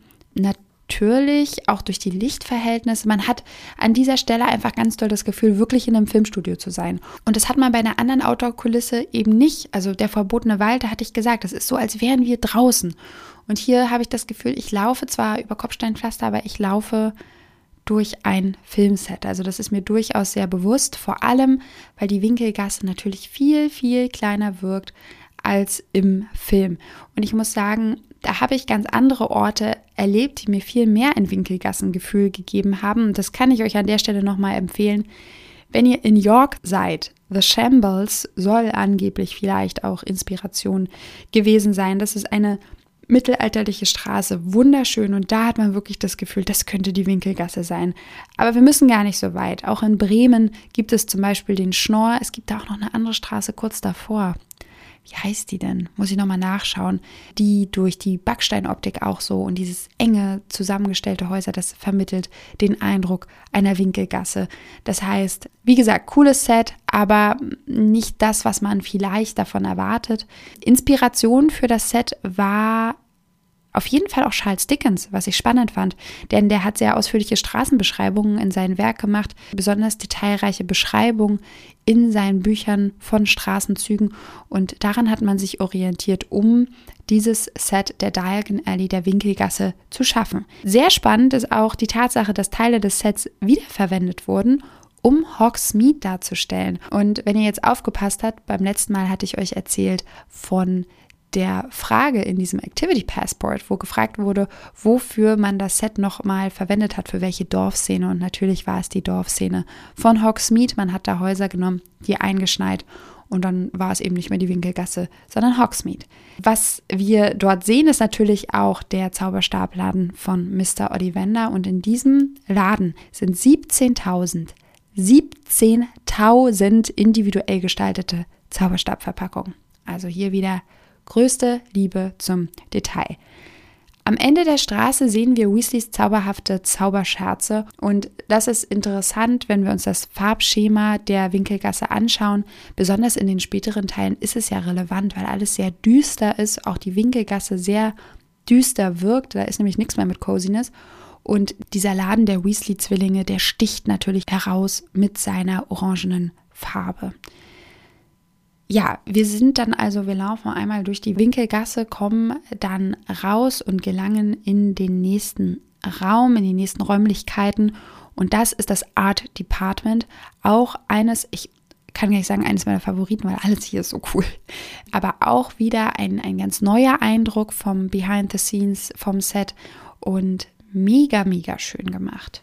natürlich, auch durch die Lichtverhältnisse. Man hat an dieser Stelle einfach ganz doll das Gefühl, wirklich in einem Filmstudio zu sein. Und das hat man bei einer anderen Outdoor-Kulisse eben nicht. Also der verbotene Wald, da hatte ich gesagt, das ist so, als wären wir draußen. Und hier habe ich das Gefühl, ich laufe zwar über Kopfsteinpflaster, aber ich laufe durch ein Filmset. Also das ist mir durchaus sehr bewusst, vor allem, weil die Winkelgasse natürlich viel, viel kleiner wirkt als im Film. Und ich muss sagen, da habe ich ganz andere Orte erlebt, die mir viel mehr ein Winkelgassengefühl gegeben haben. Und das kann ich euch an der Stelle nochmal empfehlen. Wenn ihr in York seid, The Shambles soll angeblich vielleicht auch Inspiration gewesen sein. Das ist eine mittelalterliche Straße, wunderschön, und da hat man wirklich das Gefühl, das könnte die Winkelgasse sein. Aber wir müssen gar nicht so weit. Auch in Bremen gibt es zum Beispiel den Schnorr. Es gibt da auch noch eine andere Straße kurz davor. Wie heißt die denn? Muss ich nochmal nachschauen. Die durch die Backsteinoptik auch so und dieses enge zusammengestellte Häuser, das vermittelt den Eindruck einer Winkelgasse. Das heißt, wie gesagt, cooles Set, aber nicht das, was man vielleicht davon erwartet. Inspiration für das Set war auf jeden Fall auch Charles Dickens, was ich spannend fand, denn der hat sehr ausführliche Straßenbeschreibungen in sein Werk gemacht, besonders detailreiche Beschreibungen in seinen Büchern von Straßenzügen, und daran hat man sich orientiert, um dieses Set der Diagon Alley, der Winkelgasse, zu schaffen. Sehr spannend ist auch die Tatsache, dass Teile des Sets wiederverwendet wurden, um Hogsmeade darzustellen. Und wenn ihr jetzt aufgepasst habt, beim letzten Mal hatte ich euch erzählt von der Frage in diesem Activity Passport, wo gefragt wurde, wofür man das Set nochmal verwendet hat, für welche Dorfszene. Und natürlich war es die Dorfszene von Hogsmeade. Man hat da Häuser genommen, die eingeschneit, und dann war es eben nicht mehr die Winkelgasse, sondern Hogsmeade. Was wir dort sehen, ist natürlich auch der Zauberstabladen von Mister Ollivander, und in diesem Laden sind siebzehntausend individuell gestaltete Zauberstabverpackung. Also hier wieder größte Liebe zum Detail. Am Ende der Straße sehen wir Weasleys zauberhafte Zauberscherze und das ist interessant, wenn wir uns das Farbschema der Winkelgasse anschauen. Besonders in den späteren Teilen ist es ja relevant, weil alles sehr düster ist, auch die Winkelgasse sehr düster wirkt, da ist nämlich nichts mehr mit Coziness und dieser Laden der Weasley-Zwillinge, der sticht natürlich heraus mit seiner orangenen Farbe. Ja, wir sind dann also, wir laufen einmal durch die Winkelgasse, kommen dann raus und gelangen in den nächsten Raum, in die nächsten Räumlichkeiten und das ist das Art Department, auch eines, ich kann gar nicht sagen, eines meiner Favoriten, weil alles hier ist so cool, aber auch wieder ein, ein ganz neuer Eindruck vom Behind the Scenes, vom Set und mega, mega schön gemacht.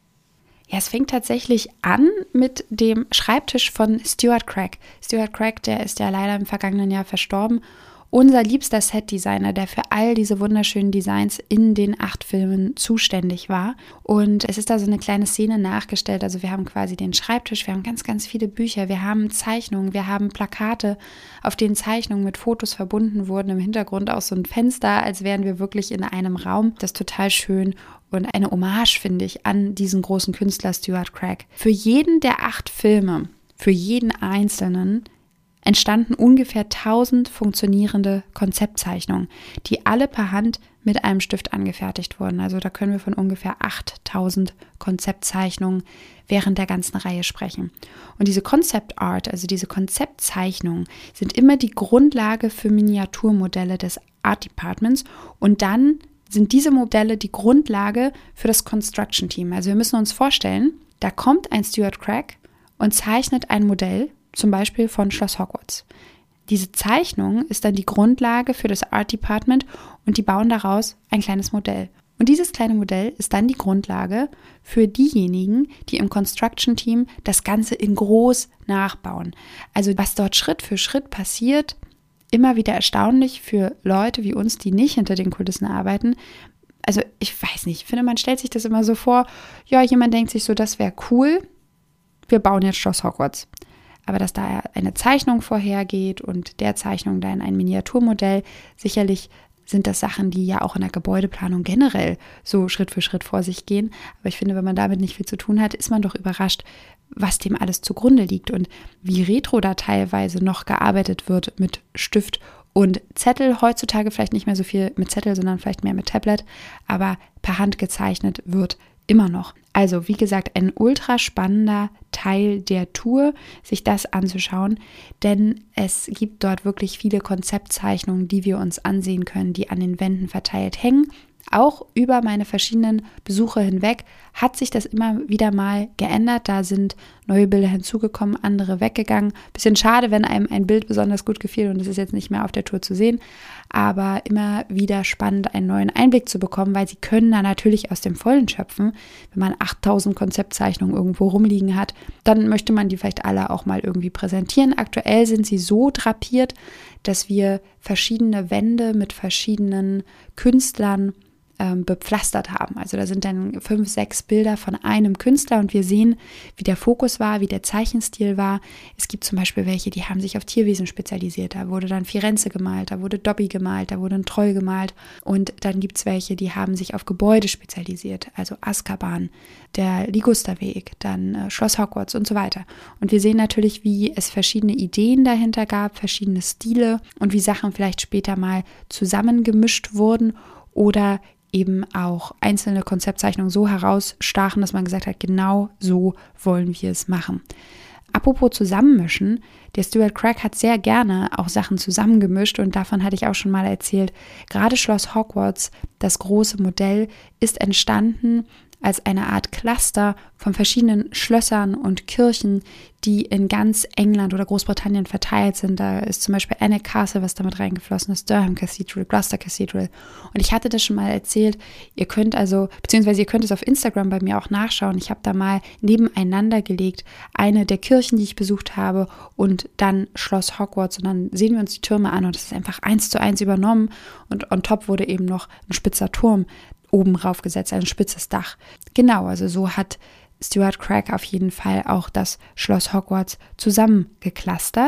Ja, es fängt tatsächlich an mit dem Schreibtisch von Stuart Craig. Stuart Craig, der ist ja leider im vergangenen Jahr verstorben. Unser liebster Setdesigner, der für all diese wunderschönen Designs in den acht Filmen zuständig war. Und es ist da so eine kleine Szene nachgestellt. Also wir haben quasi den Schreibtisch, wir haben ganz, ganz viele Bücher, wir haben Zeichnungen, wir haben Plakate, auf denen Zeichnungen mit Fotos verbunden wurden. Im Hintergrund auch so ein Fenster, als wären wir wirklich in einem Raum. Das ist total schön. Und eine Hommage, finde ich, an diesen großen Künstler Stuart Craig. Für jeden der acht Filme, für jeden einzelnen, entstanden ungefähr tausend funktionierende Konzeptzeichnungen, die alle per Hand mit einem Stift angefertigt wurden. Also da können wir von ungefähr achttausend Konzeptzeichnungen während der ganzen Reihe sprechen. Und diese Concept Art, also diese Konzeptzeichnungen, sind immer die Grundlage für Miniaturmodelle des Art Departments und dann sind diese Modelle die Grundlage für das Construction Team. Also wir müssen uns vorstellen, da kommt ein Stuart Craig und zeichnet ein Modell, zum Beispiel von Schloss Hogwarts. Diese Zeichnung ist dann die Grundlage für das Art Department und die bauen daraus ein kleines Modell. Und dieses kleine Modell ist dann die Grundlage für diejenigen, die im Construction Team das Ganze in groß nachbauen. Also was dort Schritt für Schritt passiert, immer wieder erstaunlich für Leute wie uns, die nicht hinter den Kulissen arbeiten. Also ich weiß nicht, ich finde, man stellt sich das immer so vor, ja, jemand denkt sich so, das wäre cool, wir bauen jetzt Schloss Hogwarts. Aber dass da eine Zeichnung vorhergeht und der Zeichnung dann ein Miniaturmodell, sicherlich sind das Sachen, die ja auch in der Gebäudeplanung generell so Schritt für Schritt vor sich gehen. Aber ich finde, wenn man damit nicht viel zu tun hat, ist man doch überrascht, was dem alles zugrunde liegt und wie retro da teilweise noch gearbeitet wird mit Stift und Zettel. Heutzutage vielleicht nicht mehr so viel mit Zettel, sondern vielleicht mehr mit Tablet, aber per Hand gezeichnet wird immer noch. Also wie gesagt, ein ultra spannender Teil der Tour, sich das anzuschauen, denn es gibt dort wirklich viele Konzeptzeichnungen, die wir uns ansehen können, die an den Wänden verteilt hängen. Auch über meine verschiedenen Besuche hinweg hat sich das immer wieder mal geändert. Da sind neue Bilder hinzugekommen, andere weggegangen. Bisschen schade, wenn einem ein Bild besonders gut gefiel und es ist jetzt nicht mehr auf der Tour zu sehen. Aber immer wieder spannend, einen neuen Einblick zu bekommen, weil sie können da natürlich aus dem Vollen schöpfen. Wenn man achttausend Konzeptzeichnungen irgendwo rumliegen hat, dann möchte man die vielleicht alle auch mal irgendwie präsentieren. Aktuell sind sie so drapiert, dass wir verschiedene Wände mit verschiedenen Künstlern bepflastert haben. Also da sind dann fünf, sechs Bilder von einem Künstler und wir sehen, wie der Fokus war, wie der Zeichenstil war. Es gibt zum Beispiel welche, die haben sich auf Tierwesen spezialisiert. Da wurde dann Firenze gemalt, da wurde Dobby gemalt, da wurde ein Troll gemalt und dann gibt es welche, die haben sich auf Gebäude spezialisiert, also Azkaban, der Ligusterweg, dann äh, Schloss Hogwarts und so weiter. Und wir sehen natürlich, wie es verschiedene Ideen dahinter gab, verschiedene Stile und wie Sachen vielleicht später mal zusammengemischt wurden oder eben auch einzelne Konzeptzeichnungen so herausstachen, dass man gesagt hat, genau so wollen wir es machen. Apropos zusammenmischen, der Stuart Craig hat sehr gerne auch Sachen zusammengemischt und davon hatte ich auch schon mal erzählt. Gerade Schloss Hogwarts, das große Modell, ist entstanden als eine Art Cluster von verschiedenen Schlössern und Kirchen, die in ganz England oder Großbritannien verteilt sind. Da ist zum Beispiel Alnwick Castle, was damit reingeflossen ist, Durham Cathedral, Gloucester Cathedral. Und ich hatte das schon mal erzählt, ihr könnt also, beziehungsweise ihr könnt es auf Instagram bei mir auch nachschauen. Ich habe da mal nebeneinander gelegt, eine der Kirchen, die ich besucht habe und dann Schloss Hogwarts. Und dann sehen wir uns die Türme an und das ist einfach eins zu eins übernommen. Und on top wurde eben noch ein spitzer Turm oben raufgesetzt, ein spitzes Dach. Genau, also so hat Stuart Craig auf jeden Fall auch das Schloss Hogwarts zusammengeklustert.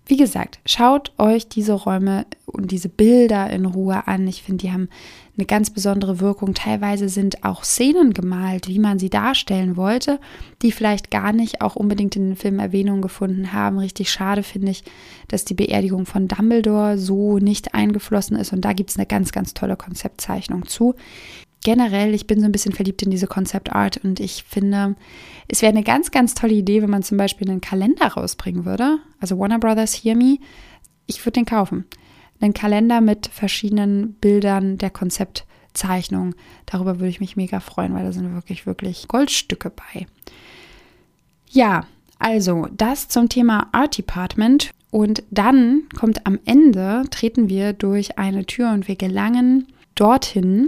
Wie gesagt, schaut euch diese Räume und diese Bilder in Ruhe an. Ich finde, die haben eine ganz besondere Wirkung. Teilweise sind auch Szenen gemalt, wie man sie darstellen wollte, die vielleicht gar nicht auch unbedingt in den Film Erwähnung gefunden haben. Richtig schade finde ich, dass die Beerdigung von Dumbledore so nicht eingeflossen ist. Und da gibt es eine ganz, ganz tolle Konzeptzeichnung zu. Generell, ich bin so ein bisschen verliebt in diese Concept Art und ich finde, es wäre eine ganz, ganz tolle Idee, wenn man zum Beispiel einen Kalender rausbringen würde. Also Warner Brothers, Hear Me, ich würde den kaufen. Einen Kalender mit verschiedenen Bildern der Konzeptzeichnung. Darüber würde ich mich mega freuen, weil da sind wirklich, wirklich Goldstücke bei. Ja, also das zum Thema Art Department. Und dann kommt am Ende, treten wir durch eine Tür und wir gelangen dorthin,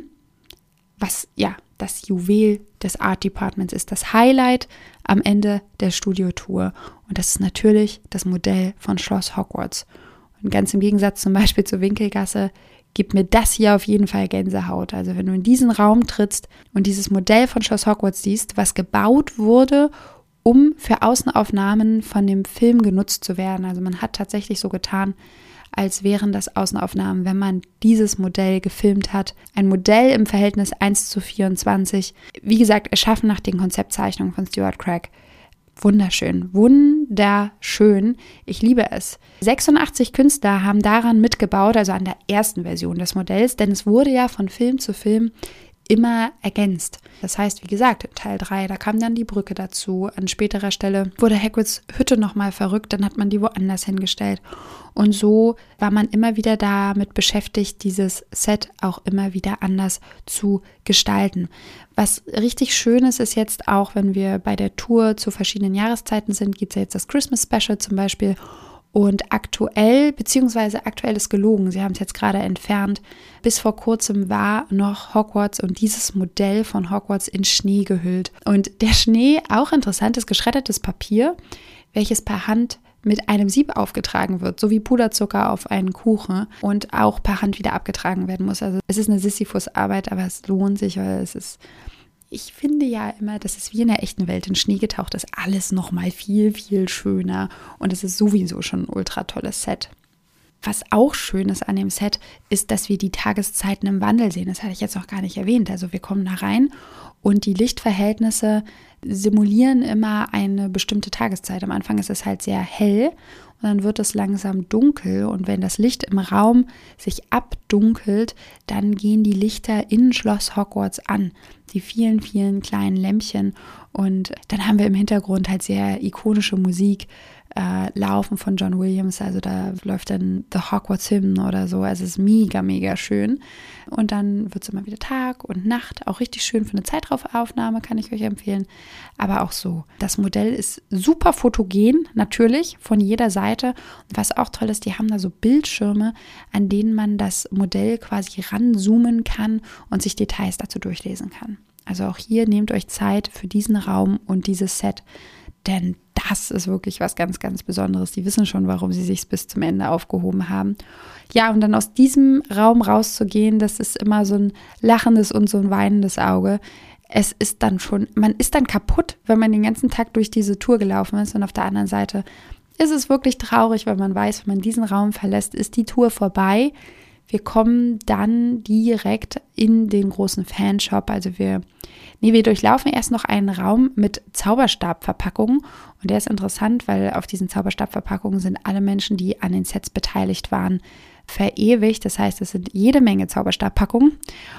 was ja das Juwel des Art Departments ist, das Highlight am Ende der Studiotour. Und das ist natürlich das Modell von Schloss Hogwarts. Und ganz im Gegensatz zum Beispiel zur Winkelgasse gibt mir das hier auf jeden Fall Gänsehaut. Also wenn du in diesen Raum trittst und dieses Modell von Schloss Hogwarts siehst, was gebaut wurde, um für Außenaufnahmen von dem Film genutzt zu werden. Also man hat tatsächlich so getan, als wären das Außenaufnahmen, wenn man dieses Modell gefilmt hat. Ein Modell im Verhältnis eins zu vierundzwanzig. Wie gesagt, erschaffen nach den Konzeptzeichnungen von Stuart Craig. Wunderschön, wunderschön. Ich liebe es. sechsundachtzig Künstler haben daran mitgebaut, also an der ersten Version des Modells, denn es wurde ja von Film zu Film immer ergänzt. Das heißt, wie gesagt, in Teil drei, da kam dann die Brücke dazu. An späterer Stelle wurde Hagrids Hütte nochmal verrückt, dann hat man die woanders hingestellt. Und so war man immer wieder damit beschäftigt, dieses Set auch immer wieder anders zu gestalten. Was richtig schön ist, ist jetzt auch, wenn wir bei der Tour zu verschiedenen Jahreszeiten sind, gibt es ja jetzt das Christmas Special zum Beispiel. Und aktuell, beziehungsweise aktuell ist gelogen, sie haben es jetzt gerade entfernt, bis vor kurzem war noch Hogwarts und dieses Modell von Hogwarts in Schnee gehüllt. Und der Schnee, auch interessant, ist geschreddertes Papier, welches per Hand mit einem Sieb aufgetragen wird, so wie Puderzucker auf einen Kuchen und auch per Hand wieder abgetragen werden muss. Also es ist eine Sisyphus-Arbeit, aber es lohnt sich, weil es ist... Ich finde ja immer, dass es wie in der echten Welt in Schnee getaucht ist, alles nochmal viel, viel schöner und es ist sowieso schon ein ultra tolles Set. Was auch schön ist an dem Set, ist, dass wir die Tageszeiten im Wandel sehen. Das hatte ich jetzt noch gar nicht erwähnt. Also wir kommen da rein und die Lichtverhältnisse simulieren immer eine bestimmte Tageszeit. Am Anfang ist es halt sehr hell und dann wird es langsam dunkel und wenn das Licht im Raum sich abdunkelt, dann gehen die Lichter in Schloss Hogwarts an. Die vielen, vielen kleinen Lämpchen und dann haben wir im Hintergrund halt sehr ikonische Musik äh, laufen von John Williams, also da läuft dann The Hogwarts Hymn oder so, also es ist mega, mega schön und dann wird es immer wieder Tag und Nacht, auch richtig schön für eine Zeitraufnahme, kann ich euch empfehlen, aber auch so. Das Modell ist super fotogen, natürlich, von jeder Seite und was auch toll ist, die haben da so Bildschirme, an denen man das Modell quasi ranzoomen kann und sich Details dazu durchlesen kann. Also auch hier nehmt euch Zeit für diesen Raum und dieses Set, denn das ist wirklich was ganz, ganz Besonderes. Die wissen schon, warum sie sich bis zum Ende aufgehoben haben. Ja, und dann aus diesem Raum rauszugehen, das ist immer so ein lachendes und so ein weinendes Auge. Es ist dann schon, man ist dann kaputt, wenn man den ganzen Tag durch diese Tour gelaufen ist und auf der anderen Seite ist es wirklich traurig, weil man weiß, wenn man diesen Raum verlässt, ist die Tour vorbei. Wir kommen dann direkt in den großen Fanshop, also wir, nee, wir durchlaufen erst noch einen Raum mit Zauberstabverpackungen und der ist interessant, weil auf diesen Zauberstabverpackungen sind alle Menschen, die an den Sets beteiligt waren, verewigt. Das heißt, es sind jede Menge Zauberstabpackungen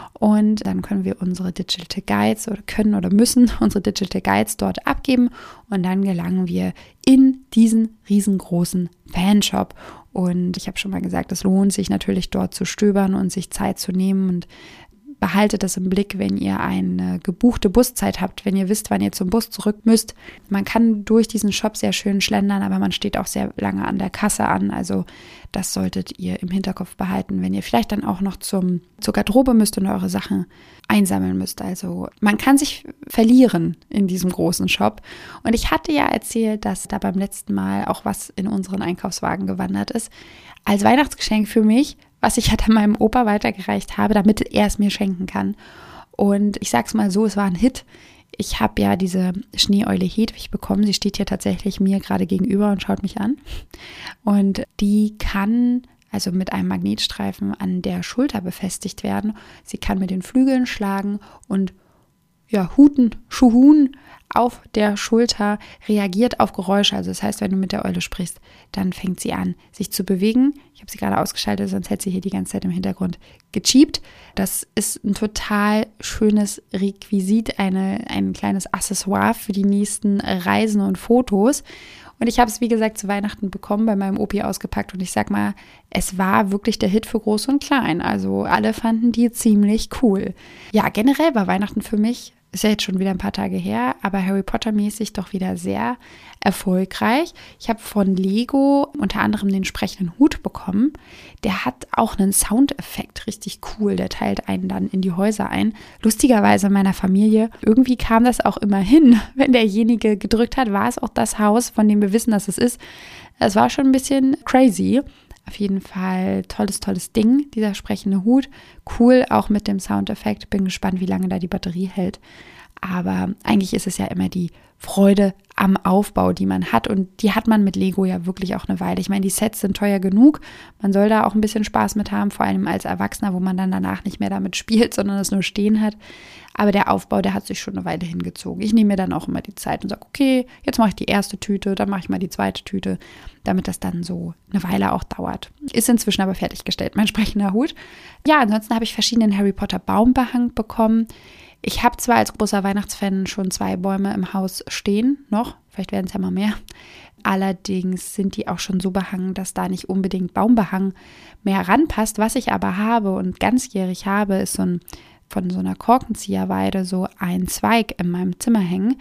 und dann können wir unsere Digital Guides oder können oder müssen unsere Digital Guides dort abgeben und dann gelangen wir in diesen riesengroßen Fanshop. Und ich habe schon mal gesagt, es lohnt sich natürlich dort zu stöbern und sich Zeit zu nehmen und behaltet das im Blick, wenn ihr eine gebuchte Buszeit habt, wenn ihr wisst, wann ihr zum Bus zurück müsst. Man kann durch diesen Shop sehr schön schlendern, aber man steht auch sehr lange an der Kasse an. Also das solltet ihr im Hinterkopf behalten, wenn ihr vielleicht dann auch noch zum, zur Garderobe müsst und eure Sachen einsammeln müsst. Also man kann sich verlieren in diesem großen Shop. Und ich hatte ja erzählt, dass da beim letzten Mal auch was in unseren Einkaufswagen gewandert ist. Als Weihnachtsgeschenk für mich, was ich halt an meinem Opa weitergereicht habe, damit er es mir schenken kann. Und ich sag's mal so, es war ein Hit. Ich habe ja diese Schneeeule Hedwig bekommen. Sie steht hier tatsächlich mir gerade gegenüber und schaut mich an. Und die kann also mit einem Magnetstreifen an der Schulter befestigt werden. Sie kann mit den Flügeln schlagen und ja, huten, schuhun auf der Schulter, reagiert auf Geräusche. Also das heißt, wenn du mit der Eule sprichst, dann fängt sie an, sich zu bewegen. Ich habe sie gerade ausgeschaltet, sonst hätte sie hier die ganze Zeit im Hintergrund gechiept. Das ist ein total schönes Requisit, eine, ein kleines Accessoire für die nächsten Reisen und Fotos. Und ich habe es, wie gesagt, zu Weihnachten bekommen, bei meinem Opi ausgepackt. Und ich sag mal, es war wirklich der Hit für Groß und Klein. Also alle fanden die ziemlich cool. Ja, generell war Weihnachten für mich, ist ja jetzt schon wieder ein paar Tage her, aber Harry Potter-mäßig doch wieder sehr erfolgreich. Ich habe von Lego unter anderem den sprechenden Hut bekommen. Der hat auch einen Soundeffekt, richtig cool. Der teilt einen dann in die Häuser ein. Lustigerweise in meiner Familie, irgendwie kam das auch immer hin. Wenn derjenige gedrückt hat, war es auch das Haus, von dem wir wissen, dass es ist. Es war schon ein bisschen crazy. Auf jeden Fall tolles, tolles Ding, dieser sprechende Hut. Cool, auch mit dem Soundeffekt. Bin gespannt, wie lange da die Batterie hält. Aber eigentlich ist es ja immer die Freude am Aufbau, die man hat. Und die hat man mit Lego ja wirklich auch eine Weile. Ich meine, die Sets sind teuer genug. Man soll da auch ein bisschen Spaß mit haben, vor allem als Erwachsener, wo man dann danach nicht mehr damit spielt, sondern es nur stehen hat. Aber der Aufbau, der hat sich schon eine Weile hingezogen. Ich nehme mir dann auch immer die Zeit und sage, okay, jetzt mache ich die erste Tüte, dann mache ich mal die zweite Tüte, damit das dann so eine Weile auch dauert. Ist inzwischen aber fertiggestellt, mein sprechender Hut. Ja, ansonsten habe ich verschiedenen Harry Potter Baumbehang bekommen. Ich habe zwar als großer Weihnachtsfan schon zwei Bäume im Haus stehen, noch, vielleicht werden es ja mal mehr. Allerdings sind die auch schon so behangen, dass da nicht unbedingt Baumbehang mehr ranpasst. Was ich aber habe und ganzjährig habe, ist so ein von so einer Korkenzieherweide so ein Zweig in meinem Zimmer hängen.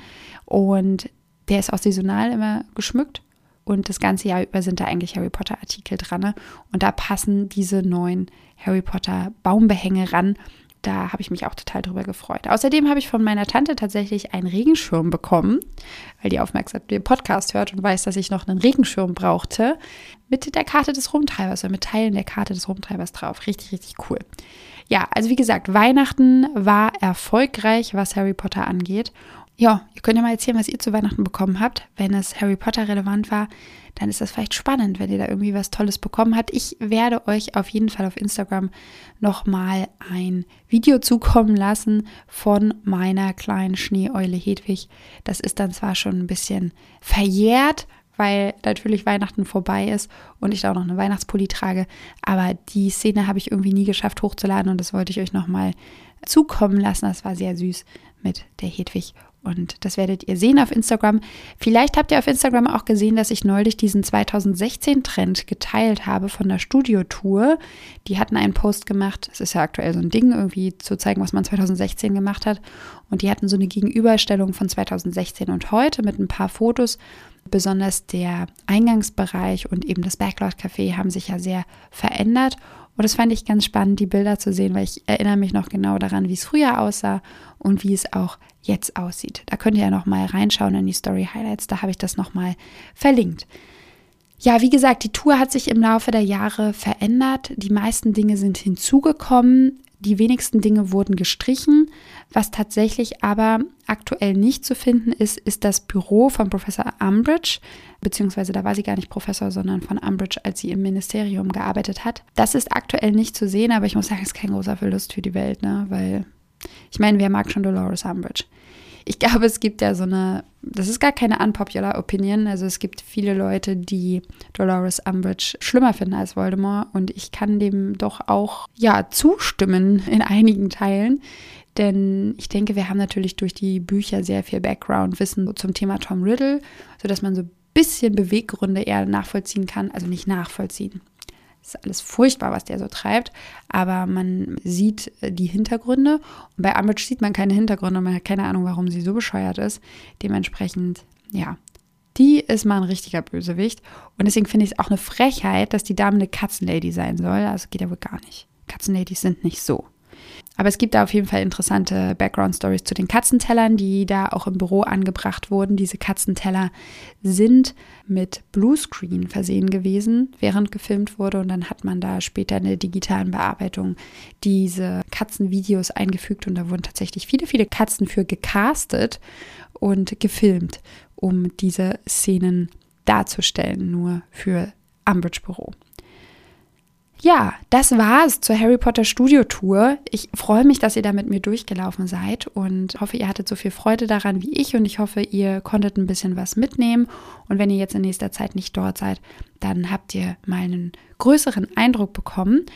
Und der ist auch saisonal immer geschmückt. Und das ganze Jahr über sind da eigentlich Harry Potter Artikel dran. Und da passen diese neuen Harry Potter Baumbehänge ran. Da habe ich mich auch total drüber gefreut. Außerdem habe ich von meiner Tante tatsächlich einen Regenschirm bekommen, weil die aufmerksam den Podcast hört und weiß, dass ich noch einen Regenschirm brauchte, mit der Karte des Rumtreibers oder mit Teilen der Karte des Rumtreibers drauf. Richtig, richtig cool. Ja, also wie gesagt, Weihnachten war erfolgreich, was Harry Potter angeht. Ja, ihr könnt ja mal erzählen, was ihr zu Weihnachten bekommen habt. Wenn es Harry Potter relevant war, dann ist das vielleicht spannend, wenn ihr da irgendwie was Tolles bekommen habt. Ich werde euch auf jeden Fall auf Instagram nochmal ein Video zukommen lassen von meiner kleinen Schneeeule Hedwig. Das ist dann zwar schon ein bisschen verjährt, weil natürlich Weihnachten vorbei ist und ich da auch noch eine Weihnachtspulli trage. Aber die Szene habe ich irgendwie nie geschafft hochzuladen und das wollte ich euch nochmal zukommen lassen. Das war sehr süß mit der Hedwig und das werdet ihr sehen auf Instagram. Vielleicht habt ihr auf Instagram auch gesehen, dass ich neulich diesen zwanzig sechzehn Trend geteilt habe von der Studiotour. Die hatten einen Post gemacht, es ist ja aktuell so ein Ding, irgendwie zu zeigen, was man zwanzig sechzehn gemacht hat. Und die hatten so eine Gegenüberstellung von zwanzig sechzehn und heute mit ein paar Fotos. Besonders der Eingangsbereich und eben das Backlot-Café haben sich ja sehr verändert. Und das fand ich ganz spannend, die Bilder zu sehen, weil ich erinnere mich noch genau daran, wie es früher aussah und wie es auch jetzt aussieht. Da könnt ihr ja noch mal reinschauen in die Story Highlights, da habe ich das noch mal verlinkt. Ja, wie gesagt, die Tour hat sich im Laufe der Jahre verändert. Die meisten Dinge sind hinzugekommen. Die wenigsten Dinge wurden gestrichen. Was tatsächlich aber aktuell nicht zu finden ist, ist das Büro von Professor Umbridge, beziehungsweise da war sie gar nicht Professor, sondern von Umbridge, als sie im Ministerium gearbeitet hat. Das ist aktuell nicht zu sehen, aber ich muss sagen, es ist kein großer Verlust für die Welt, ne? Weil, ich meine, wer mag schon Dolores Umbridge? Ich glaube, es gibt ja so eine, das ist gar keine unpopular Opinion, also es gibt viele Leute, die Dolores Umbridge schlimmer finden als Voldemort und ich kann dem doch auch, ja, zustimmen in einigen Teilen, denn ich denke, wir haben natürlich durch die Bücher sehr viel Background-Wissen zum Thema Tom Riddle, sodass man so ein bisschen Beweggründe eher nachvollziehen kann, also nicht nachvollziehen. Das ist alles furchtbar, was der so treibt, aber man sieht die Hintergründe und bei Umbridge sieht man keine Hintergründe, man hat keine Ahnung, warum sie so bescheuert ist. Dementsprechend, ja, die ist mal ein richtiger Bösewicht und deswegen finde ich es auch eine Frechheit, dass die Dame eine Katzenlady sein soll, also geht ja wohl gar nicht. Katzenladies sind nicht so. Aber es gibt da auf jeden Fall interessante Background-Stories zu den Katzentellern, die da auch im Büro angebracht wurden. Diese Katzenteller sind mit Bluescreen versehen gewesen, während gefilmt wurde. Und dann hat man da später in der digitalen Bearbeitung diese Katzenvideos eingefügt. Und da wurden tatsächlich viele, viele Katzen für gecastet und gefilmt, um diese Szenen darzustellen, nur für Umbridge Büro. Ja, das war's zur Harry Potter Studio Tour. Ich freue mich, dass ihr da mit mir durchgelaufen seid und hoffe, ihr hattet so viel Freude daran wie ich und ich hoffe, ihr konntet ein bisschen was mitnehmen. Und wenn ihr jetzt in nächster Zeit nicht dort seid, dann habt ihr mal einen größeren Eindruck bekommen.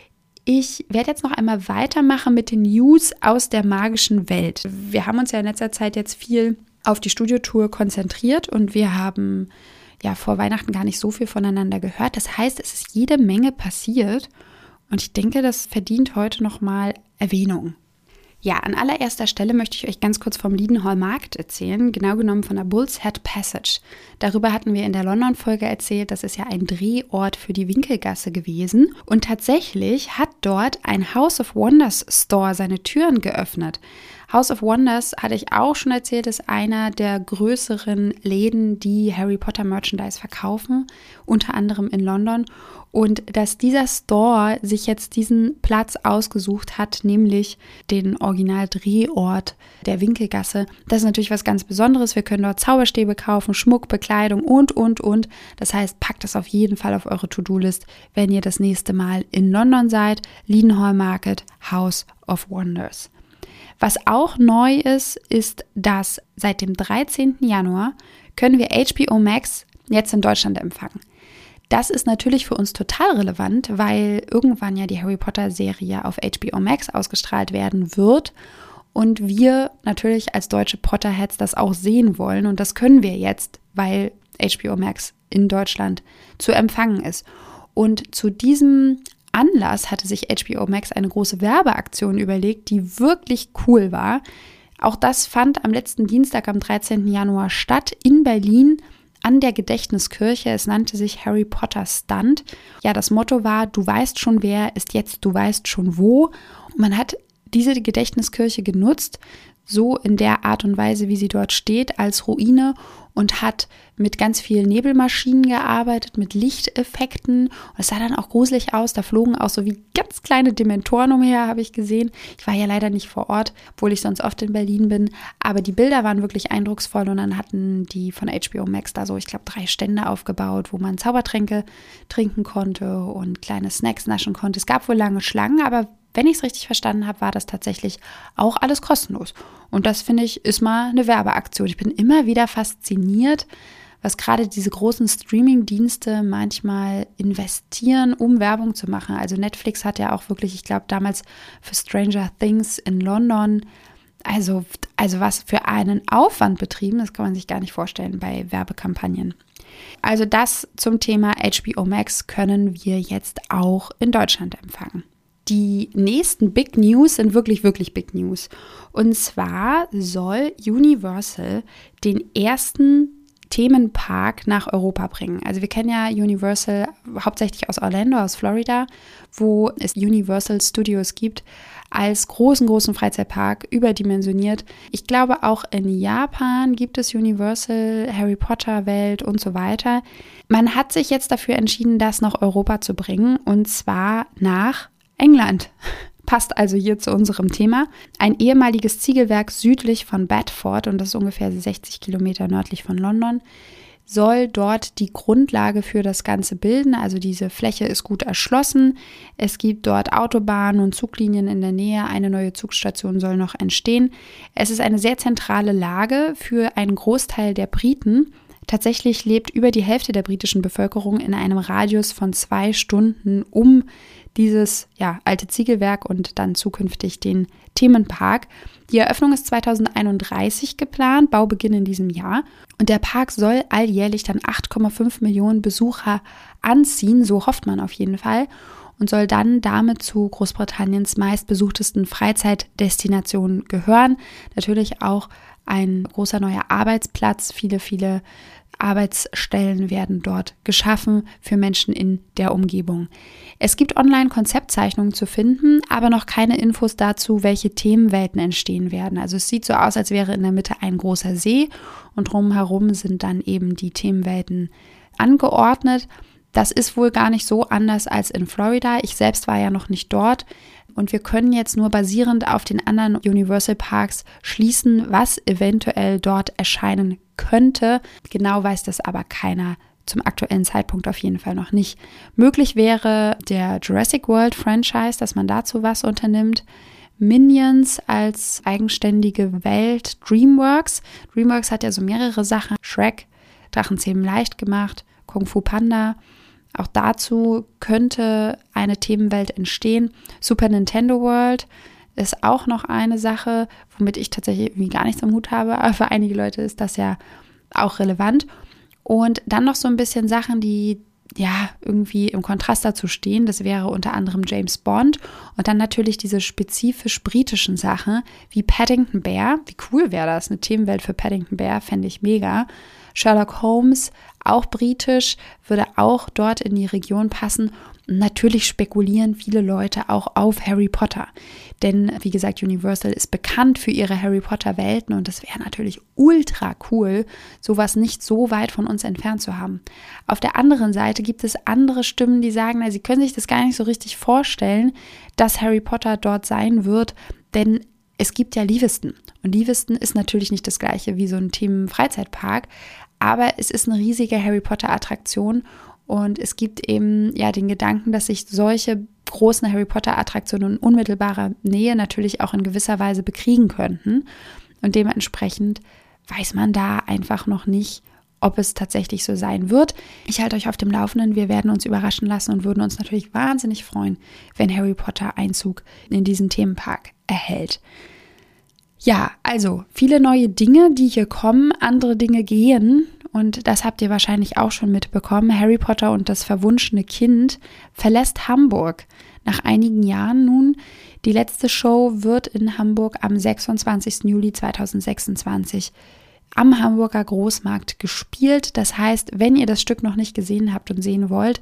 Ich werde jetzt noch einmal weitermachen mit den News aus der magischen Welt. Wir haben uns ja in letzter Zeit jetzt viel auf die Studio Tour konzentriert und wir haben ja vor Weihnachten gar nicht so viel voneinander gehört. Das heißt, es ist jede Menge passiert und ich denke, das verdient heute nochmal Erwähnung. Ja, an allererster Stelle möchte ich euch ganz kurz vom Leadenhall Markt erzählen, genau genommen von der Bull's Head Passage. Darüber hatten wir in der London-Folge erzählt, das ist ja ein Drehort für die Winkelgasse gewesen. Und tatsächlich hat dort ein House of Wonders Store seine Türen geöffnet. House of Wonders, hatte ich auch schon erzählt, ist einer der größeren Läden, die Harry Potter Merchandise verkaufen, unter anderem in London. Und dass dieser Store sich jetzt diesen Platz ausgesucht hat, nämlich den Original-Drehort der Winkelgasse, das ist natürlich was ganz Besonderes. Wir können dort Zauberstäbe kaufen, Schmuck, Bekleidung und, und, und. Das heißt, packt das auf jeden Fall auf eure To-Do-List, wenn ihr das nächste Mal in London seid. Leadenhall Market, House of Wonders. Was auch neu ist, ist, dass seit dem dreizehnten Januar können wir H B O Max jetzt in Deutschland empfangen. Das ist natürlich für uns total relevant, weil irgendwann ja die Harry Potter Serie auf H B O Max ausgestrahlt werden wird und wir natürlich als deutsche Potterheads das auch sehen wollen und das können wir jetzt, weil H B O Max in Deutschland zu empfangen ist. Und zu diesem Anlass hatte sich H B O Max eine große Werbeaktion überlegt, die wirklich cool war. Auch das fand am letzten Dienstag, am dreizehnten Januar statt in Berlin an der Gedächtniskirche. Es nannte sich Harry Potter Stunt. Ja, das Motto war, du weißt schon wer, ist jetzt du weißt schon wo. Und man hat diese Gedächtniskirche genutzt, so in der Art und Weise, wie sie dort steht, als Ruine und hat mit ganz vielen Nebelmaschinen gearbeitet, mit Lichteffekten. Und es sah dann auch gruselig aus. Da flogen auch so wie ganz kleine Dementoren umher, habe ich gesehen. Ich war ja leider nicht vor Ort, obwohl ich sonst oft in Berlin bin. Aber die Bilder waren wirklich eindrucksvoll und dann hatten die von H B O Max da so, ich glaube, drei Stände aufgebaut, wo man Zaubertränke trinken konnte und kleine Snacks naschen konnte. Es gab wohl lange Schlangen, aber wenn ich es richtig verstanden habe, war das tatsächlich auch alles kostenlos. Und das, finde ich, ist mal eine Werbeaktion. Ich bin immer wieder fasziniert, was gerade diese großen Streaming-Dienste manchmal investieren, um Werbung zu machen. Also Netflix hat ja auch wirklich, ich glaube, damals für Stranger Things in London, also, also was für einen Aufwand betrieben, das kann man sich gar nicht vorstellen bei Werbekampagnen. Also das zum Thema H B O Max können wir jetzt auch in Deutschland empfangen. Die nächsten Big News sind wirklich, wirklich Big News. Und zwar soll Universal den ersten Themenpark nach Europa bringen. Also wir kennen ja Universal hauptsächlich aus Orlando, aus Florida, wo es Universal Studios gibt, als großen, großen Freizeitpark, überdimensioniert. Ich glaube, auch in Japan gibt es Universal, Harry Potter Welt und so weiter. Man hat sich jetzt dafür entschieden, das nach Europa zu bringen, und zwar nach England. Passt also hier zu unserem Thema. Ein ehemaliges Ziegelwerk südlich von Bedford, und das ist ungefähr sechzig Kilometer nördlich von London, soll dort die Grundlage für das Ganze bilden. Also diese Fläche ist gut erschlossen. Es gibt dort Autobahnen und Zuglinien in der Nähe. Eine neue Zugstation soll noch entstehen. Es ist eine sehr zentrale Lage für einen Großteil der Briten. Tatsächlich lebt über die Hälfte der britischen Bevölkerung in einem Radius von zwei Stunden um dieses ja, alte Ziegelwerk und dann zukünftig den Themenpark. Die Eröffnung ist zweitausendeinunddreißig geplant, Baubeginn in diesem Jahr. Und der Park soll alljährlich dann acht Komma fünf Millionen Besucher anziehen, so hofft man auf jeden Fall, und soll dann damit zu Großbritanniens meistbesuchtesten Freizeitdestinationen gehören. Natürlich auch ein großer neuer Arbeitsplatz. Viele, viele Arbeitsstellen werden dort geschaffen für Menschen in der Umgebung. Es gibt online Konzeptzeichnungen zu finden, aber noch keine Infos dazu, welche Themenwelten entstehen werden. Also es sieht so aus, als wäre in der Mitte ein großer See und drumherum sind dann eben die Themenwelten angeordnet. Das ist wohl gar nicht so anders als in Florida. Ich selbst war ja noch nicht dort. Und wir können jetzt nur basierend auf den anderen Universal Parks schließen, was eventuell dort erscheinen könnte. Genau weiß das aber keiner zum aktuellen Zeitpunkt auf jeden Fall noch nicht. Möglich wäre der Jurassic World Franchise, dass man dazu was unternimmt. Minions als eigenständige Welt. DreamWorks. DreamWorks hat ja so mehrere Sachen. Shrek, Drachenzähmen leicht gemacht, Kung Fu Panda. Auch dazu könnte eine Themenwelt entstehen. Super Nintendo World ist auch noch eine Sache, womit ich tatsächlich irgendwie gar nichts am Hut habe. Aber für einige Leute ist das ja auch relevant. Und dann noch so ein bisschen Sachen, die ja irgendwie im Kontrast dazu stehen. Das wäre unter anderem James Bond. Und dann natürlich diese spezifisch britischen Sachen wie Paddington Bear. Wie cool wäre das? Eine Themenwelt für Paddington Bear fände ich mega. Sherlock Holmes, auch britisch, würde auch dort in die Region passen. Und natürlich spekulieren viele Leute auch auf Harry Potter. Denn, wie gesagt, Universal ist bekannt für ihre Harry Potter Welten und es wäre natürlich ultra cool, sowas nicht so weit von uns entfernt zu haben. Auf der anderen Seite gibt es andere Stimmen, die sagen, na, sie können sich das gar nicht so richtig vorstellen, dass Harry Potter dort sein wird, denn es gibt ja Leavesden. Und Leavesden ist natürlich nicht das gleiche wie so ein Themen-Freizeitpark, aber es ist eine riesige Harry Potter-Attraktion und es gibt eben ja den Gedanken, dass sich solche großen Harry Potter-Attraktionen in unmittelbarer Nähe natürlich auch in gewisser Weise bekriegen könnten. Und dementsprechend weiß man da einfach noch nicht, ob es tatsächlich so sein wird. Ich halte euch auf dem Laufenden, wir werden uns überraschen lassen und würden uns natürlich wahnsinnig freuen, wenn Harry Potter Einzug in diesen Themenpark erhält. Ja, also viele neue Dinge, die hier kommen, andere Dinge gehen und das habt ihr wahrscheinlich auch schon mitbekommen. Harry Potter und das verwunschene Kind verlässt Hamburg. Nach einigen Jahren nun. Die letzte Show wird in Hamburg am sechsundzwanzigsten Juli zweitausendsechsundzwanzig am Hamburger Großmarkt gespielt. Das heißt, wenn ihr das Stück noch nicht gesehen habt und sehen wollt,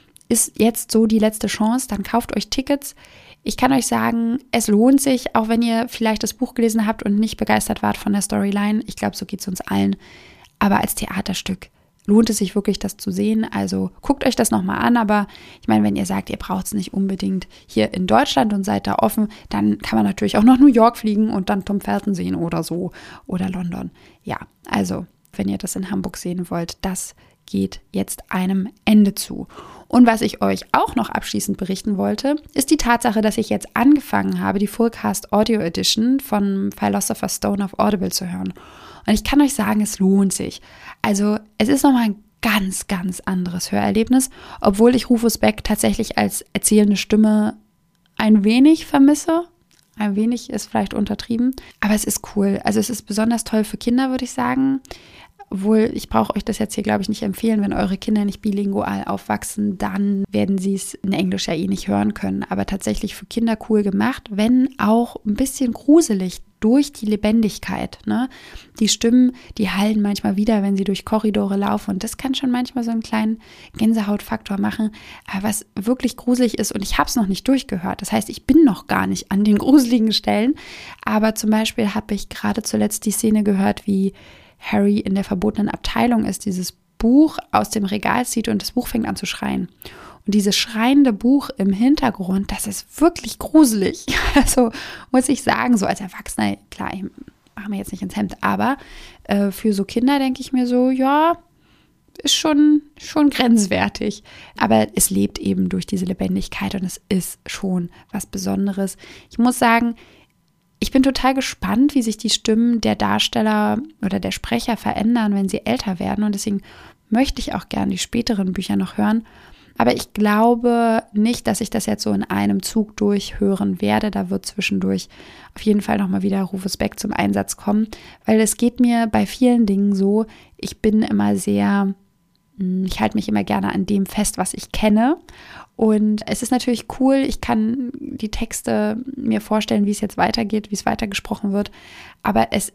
ist jetzt so die letzte Chance, dann kauft euch Tickets. Ich kann euch sagen, es lohnt sich, auch wenn ihr vielleicht das Buch gelesen habt und nicht begeistert wart von der Storyline. Ich glaube, so geht es uns allen. Aber als Theaterstück lohnt es sich wirklich, das zu sehen. Also guckt euch das nochmal an. Aber ich meine, wenn ihr sagt, ihr braucht es nicht unbedingt hier in Deutschland und seid da offen, dann kann man natürlich auch nach New York fliegen und dann Tom Felton sehen oder so. Oder London. Ja, also wenn ihr das in Hamburg sehen wollt, das geht jetzt einem Ende zu. Und was ich euch auch noch abschließend berichten wollte, ist die Tatsache, dass ich jetzt angefangen habe, die Fullcast Audio Edition von Philosopher's Stone auf Audible zu hören. Und ich kann euch sagen, es lohnt sich. Also es ist nochmal ein ganz, ganz anderes Hörerlebnis, obwohl ich Rufus Beck tatsächlich als erzählende Stimme ein wenig vermisse. Ein wenig ist vielleicht untertrieben, aber es ist cool. Also es ist besonders toll für Kinder, würde ich sagen. Obwohl, ich brauche euch das jetzt hier, glaube ich, nicht empfehlen. Wenn eure Kinder nicht bilingual aufwachsen, dann werden sie es in Englisch ja eh nicht hören können. Aber tatsächlich für Kinder cool gemacht, wenn auch ein bisschen gruselig durch die Lebendigkeit. Ne? Die Stimmen, die hallen manchmal wieder, wenn sie durch Korridore laufen. Und das kann schon manchmal so einen kleinen Gänsehautfaktor machen. Aber was wirklich gruselig ist, und ich habe es noch nicht durchgehört. Das heißt, ich bin noch gar nicht an den gruseligen Stellen. Aber zum Beispiel habe ich gerade zuletzt die Szene gehört, wie Harry in der verbotenen Abteilung ist, dieses Buch aus dem Regal zieht und das Buch fängt an zu schreien. Und dieses schreiende Buch im Hintergrund, das ist wirklich gruselig. Also muss ich sagen, so als Erwachsener, klar, ich mache mir jetzt nicht ins Hemd, aber äh, für so Kinder denke ich mir so, ja, ist schon, schon grenzwertig. Aber es lebt eben durch diese Lebendigkeit und es ist schon was Besonderes. Ich muss sagen, ich bin total gespannt, wie sich die Stimmen der Darsteller oder der Sprecher verändern, wenn sie älter werden. Und deswegen möchte ich auch gerne die späteren Bücher noch hören. Aber ich glaube nicht, dass ich das jetzt so in einem Zug durchhören werde. Da wird zwischendurch auf jeden Fall nochmal wieder Rufus Beck zum Einsatz kommen. Weil es geht mir bei vielen Dingen so, ich bin immer sehr, ich halte mich immer gerne an dem fest, was ich kenne. Und es ist natürlich cool, ich kann die Texte mir vorstellen, wie es jetzt weitergeht, wie es weitergesprochen wird. Aber es ist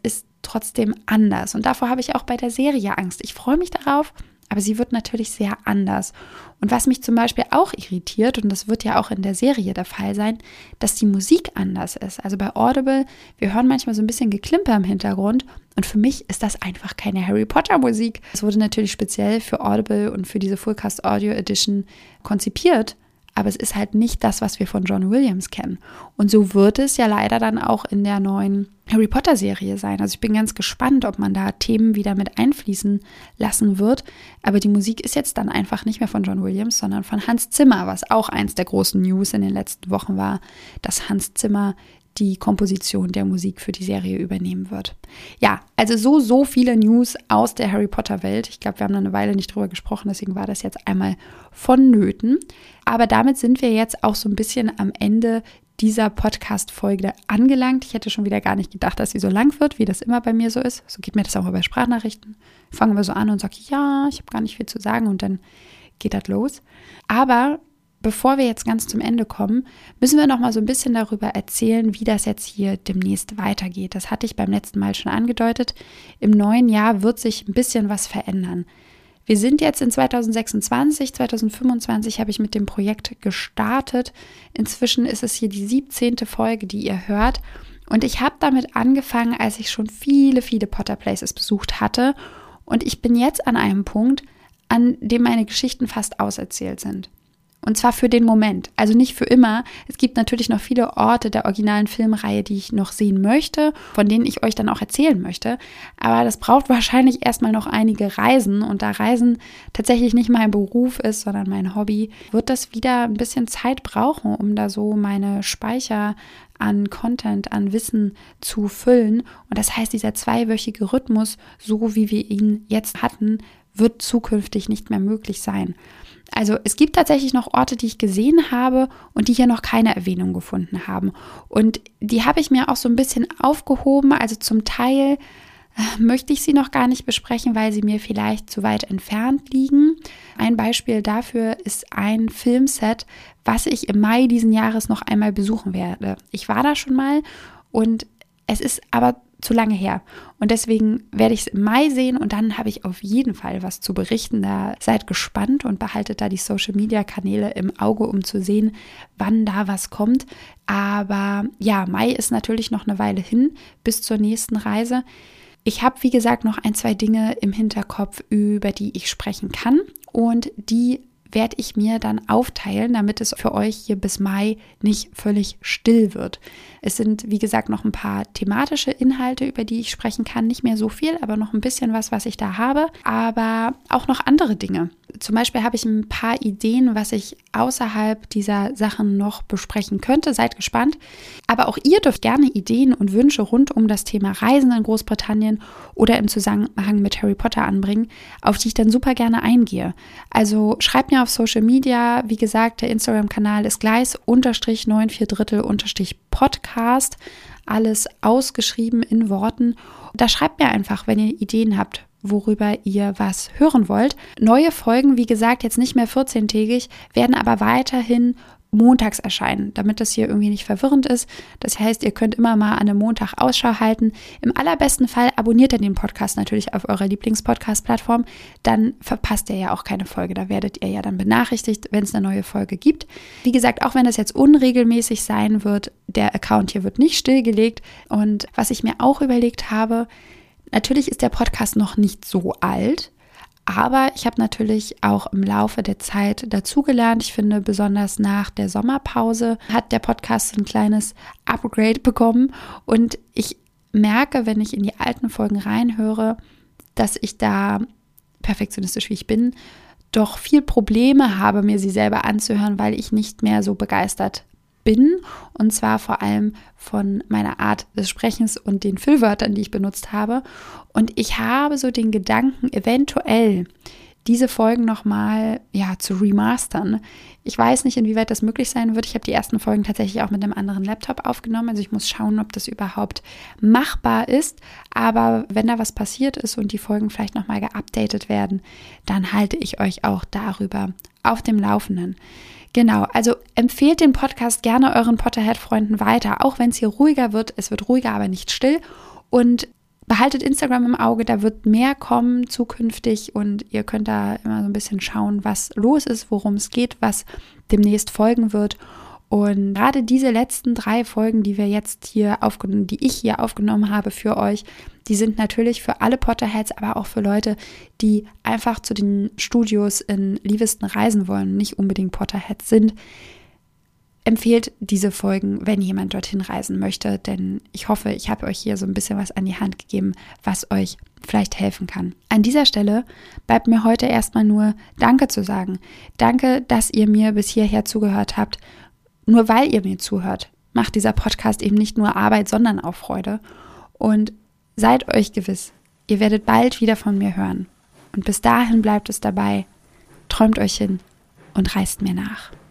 trotzdem anders. Und davor habe ich auch bei der Serie Angst. Ich freue mich darauf, aber sie wird natürlich sehr anders. Und was mich zum Beispiel auch irritiert, und das wird ja auch in der Serie der Fall sein, dass die Musik anders ist. Also bei Audible, wir hören manchmal so ein bisschen Geklimper im Hintergrund und für mich ist das einfach keine Harry Potter Musik. Es wurde natürlich speziell für Audible und für diese Fullcast Audio Edition konzipiert, aber es ist halt nicht das, was wir von John Williams kennen. Und so wird es ja leider dann auch in der neuen Harry Potter Serie sein. Also ich bin ganz gespannt, ob man da Themen wieder mit einfließen lassen wird. Aber die Musik ist jetzt dann einfach nicht mehr von John Williams, sondern von Hans Zimmer, was auch eins der großen News in den letzten Wochen war, dass Hans Zimmer die Komposition der Musik für die Serie übernehmen wird. Ja, also so, so viele News aus der Harry Potter Welt. Ich glaube, wir haben da eine Weile nicht drüber gesprochen, deswegen war das jetzt einmal vonnöten. Aber damit sind wir jetzt auch so ein bisschen am Ende dieser Podcast-Folge angelangt. Ich hätte schon wieder gar nicht gedacht, dass sie so lang wird, wie das immer bei mir so ist. So geht mir das auch bei Sprachnachrichten. Fangen wir so an und sage, ja, ich habe gar nicht viel zu sagen und dann geht das los. Aber bevor wir jetzt ganz zum Ende kommen, müssen wir noch mal so ein bisschen darüber erzählen, wie das jetzt hier demnächst weitergeht. Das hatte ich beim letzten Mal schon angedeutet. Im neuen Jahr wird sich ein bisschen was verändern. Wir sind jetzt in zweitausendsechsundzwanzig, zweitausendfünfundzwanzig habe ich mit dem Projekt gestartet. Inzwischen ist es hier die siebzehnte Folge, die ihr hört. Und ich habe damit angefangen, als ich schon viele, viele Potter Places besucht hatte. Und ich bin jetzt an einem Punkt, an dem meine Geschichten fast auserzählt sind. Und zwar für den Moment, also nicht für immer. Es gibt natürlich noch viele Orte der originalen Filmreihe, die ich noch sehen möchte, von denen ich euch dann auch erzählen möchte. Aber das braucht wahrscheinlich erstmal noch einige Reisen. Und da Reisen tatsächlich nicht mein Beruf ist, sondern mein Hobby, wird das wieder ein bisschen Zeit brauchen, um da so meine Speicher an Content, an Wissen zu füllen. Und das heißt, dieser zweiwöchige Rhythmus, so wie wir ihn jetzt hatten, wird zukünftig nicht mehr möglich sein. Also es gibt tatsächlich noch Orte, die ich gesehen habe und die hier noch keine Erwähnung gefunden haben. Und die habe ich mir auch so ein bisschen aufgehoben. Also zum Teil äh, möchte ich sie noch gar nicht besprechen, weil sie mir vielleicht zu weit entfernt liegen. Ein Beispiel dafür ist ein Filmset, was ich im Mai diesen Jahres noch einmal besuchen werde. Ich war da schon mal und es ist aber zu lange her. Und deswegen werde ich es im Mai sehen und dann habe ich auf jeden Fall was zu berichten. Da seid gespannt und behaltet da die Social-Media-Kanäle im Auge, um zu sehen, wann da was kommt. Aber ja, Mai ist natürlich noch eine Weile hin bis zur nächsten Reise. Ich habe, wie gesagt, noch ein, zwei Dinge im Hinterkopf, über die ich sprechen kann und die werde ich mir dann aufteilen, damit es für euch hier bis Mai nicht völlig still wird. Es sind, wie gesagt, noch ein paar thematische Inhalte, über die ich sprechen kann. Nicht mehr so viel, aber noch ein bisschen was, was ich da habe. Aber auch noch andere Dinge. Zum Beispiel habe ich ein paar Ideen, was ich außerhalb dieser Sachen noch besprechen könnte. Seid gespannt. Aber auch ihr dürft gerne Ideen und Wünsche rund um das Thema Reisen in Großbritannien oder im Zusammenhang mit Harry Potter anbringen, auf die ich dann super gerne eingehe. Also schreibt mir auf Social Media, wie gesagt, der Instagram-Kanal ist gleis unterstrich neun vier Drittel unterstrich Podcast, alles ausgeschrieben in Worten. Da schreibt mir einfach, wenn ihr Ideen habt, worüber ihr was hören wollt. Neue Folgen, wie gesagt, jetzt nicht mehr vierzehntägig, werden aber weiterhin montags erscheinen, damit das hier irgendwie nicht verwirrend ist. Das heißt, ihr könnt immer mal an einem Montag Ausschau halten. Im allerbesten Fall abonniert ihr den Podcast natürlich auf eurer Lieblings-Podcast-Plattform. Dann verpasst ihr ja auch keine Folge. Da werdet ihr ja dann benachrichtigt, wenn es eine neue Folge gibt. Wie gesagt, auch wenn das jetzt unregelmäßig sein wird, der Account hier wird nicht stillgelegt. Und was ich mir auch überlegt habe, natürlich ist der Podcast noch nicht so alt, aber ich habe natürlich auch im Laufe der Zeit dazugelernt. Ich finde, besonders nach der Sommerpause hat der Podcast ein kleines Upgrade bekommen. Und ich merke, wenn ich in die alten Folgen reinhöre, dass ich da, perfektionistisch wie ich bin, doch viel Probleme habe, mir sie selber anzuhören, weil ich nicht mehr so begeistert bin. Und zwar vor allem von meiner Art des Sprechens und den Füllwörtern, die ich benutzt habe. Und ich habe so den Gedanken, eventuell diese Folgen nochmal ja, zu remastern. Ich weiß nicht, inwieweit das möglich sein wird. Ich habe die ersten Folgen tatsächlich auch mit einem anderen Laptop aufgenommen. Also ich muss schauen, ob das überhaupt machbar ist. Aber wenn da was passiert ist und die Folgen vielleicht nochmal geupdatet werden, dann halte ich euch auch darüber auf dem Laufenden. Genau, also empfehlt den Podcast gerne euren Potterhead-Freunden weiter, auch wenn es hier ruhiger wird. Es wird ruhiger, aber nicht still. Und behaltet Instagram im Auge, da wird mehr kommen zukünftig und ihr könnt da immer so ein bisschen schauen, was los ist, worum es geht, was demnächst folgen wird. Und gerade diese letzten drei Folgen, die wir jetzt hier aufgenommen, die ich hier aufgenommen habe für euch, die sind natürlich für alle Potterheads, aber auch für Leute, die einfach zu den Studios in Leavesden reisen wollen, nicht unbedingt Potterheads sind. Empfehlt diese Folgen, wenn jemand dorthin reisen möchte, denn ich hoffe, ich habe euch hier so ein bisschen was an die Hand gegeben, was euch vielleicht helfen kann. An dieser Stelle bleibt mir heute erstmal nur Danke zu sagen. Danke, dass ihr mir bis hierher zugehört habt. Nur weil ihr mir zuhört, macht dieser Podcast eben nicht nur Arbeit, sondern auch Freude. Und seid euch gewiss, ihr werdet bald wieder von mir hören. Und bis dahin bleibt es dabei, träumt euch hin und reist mir nach.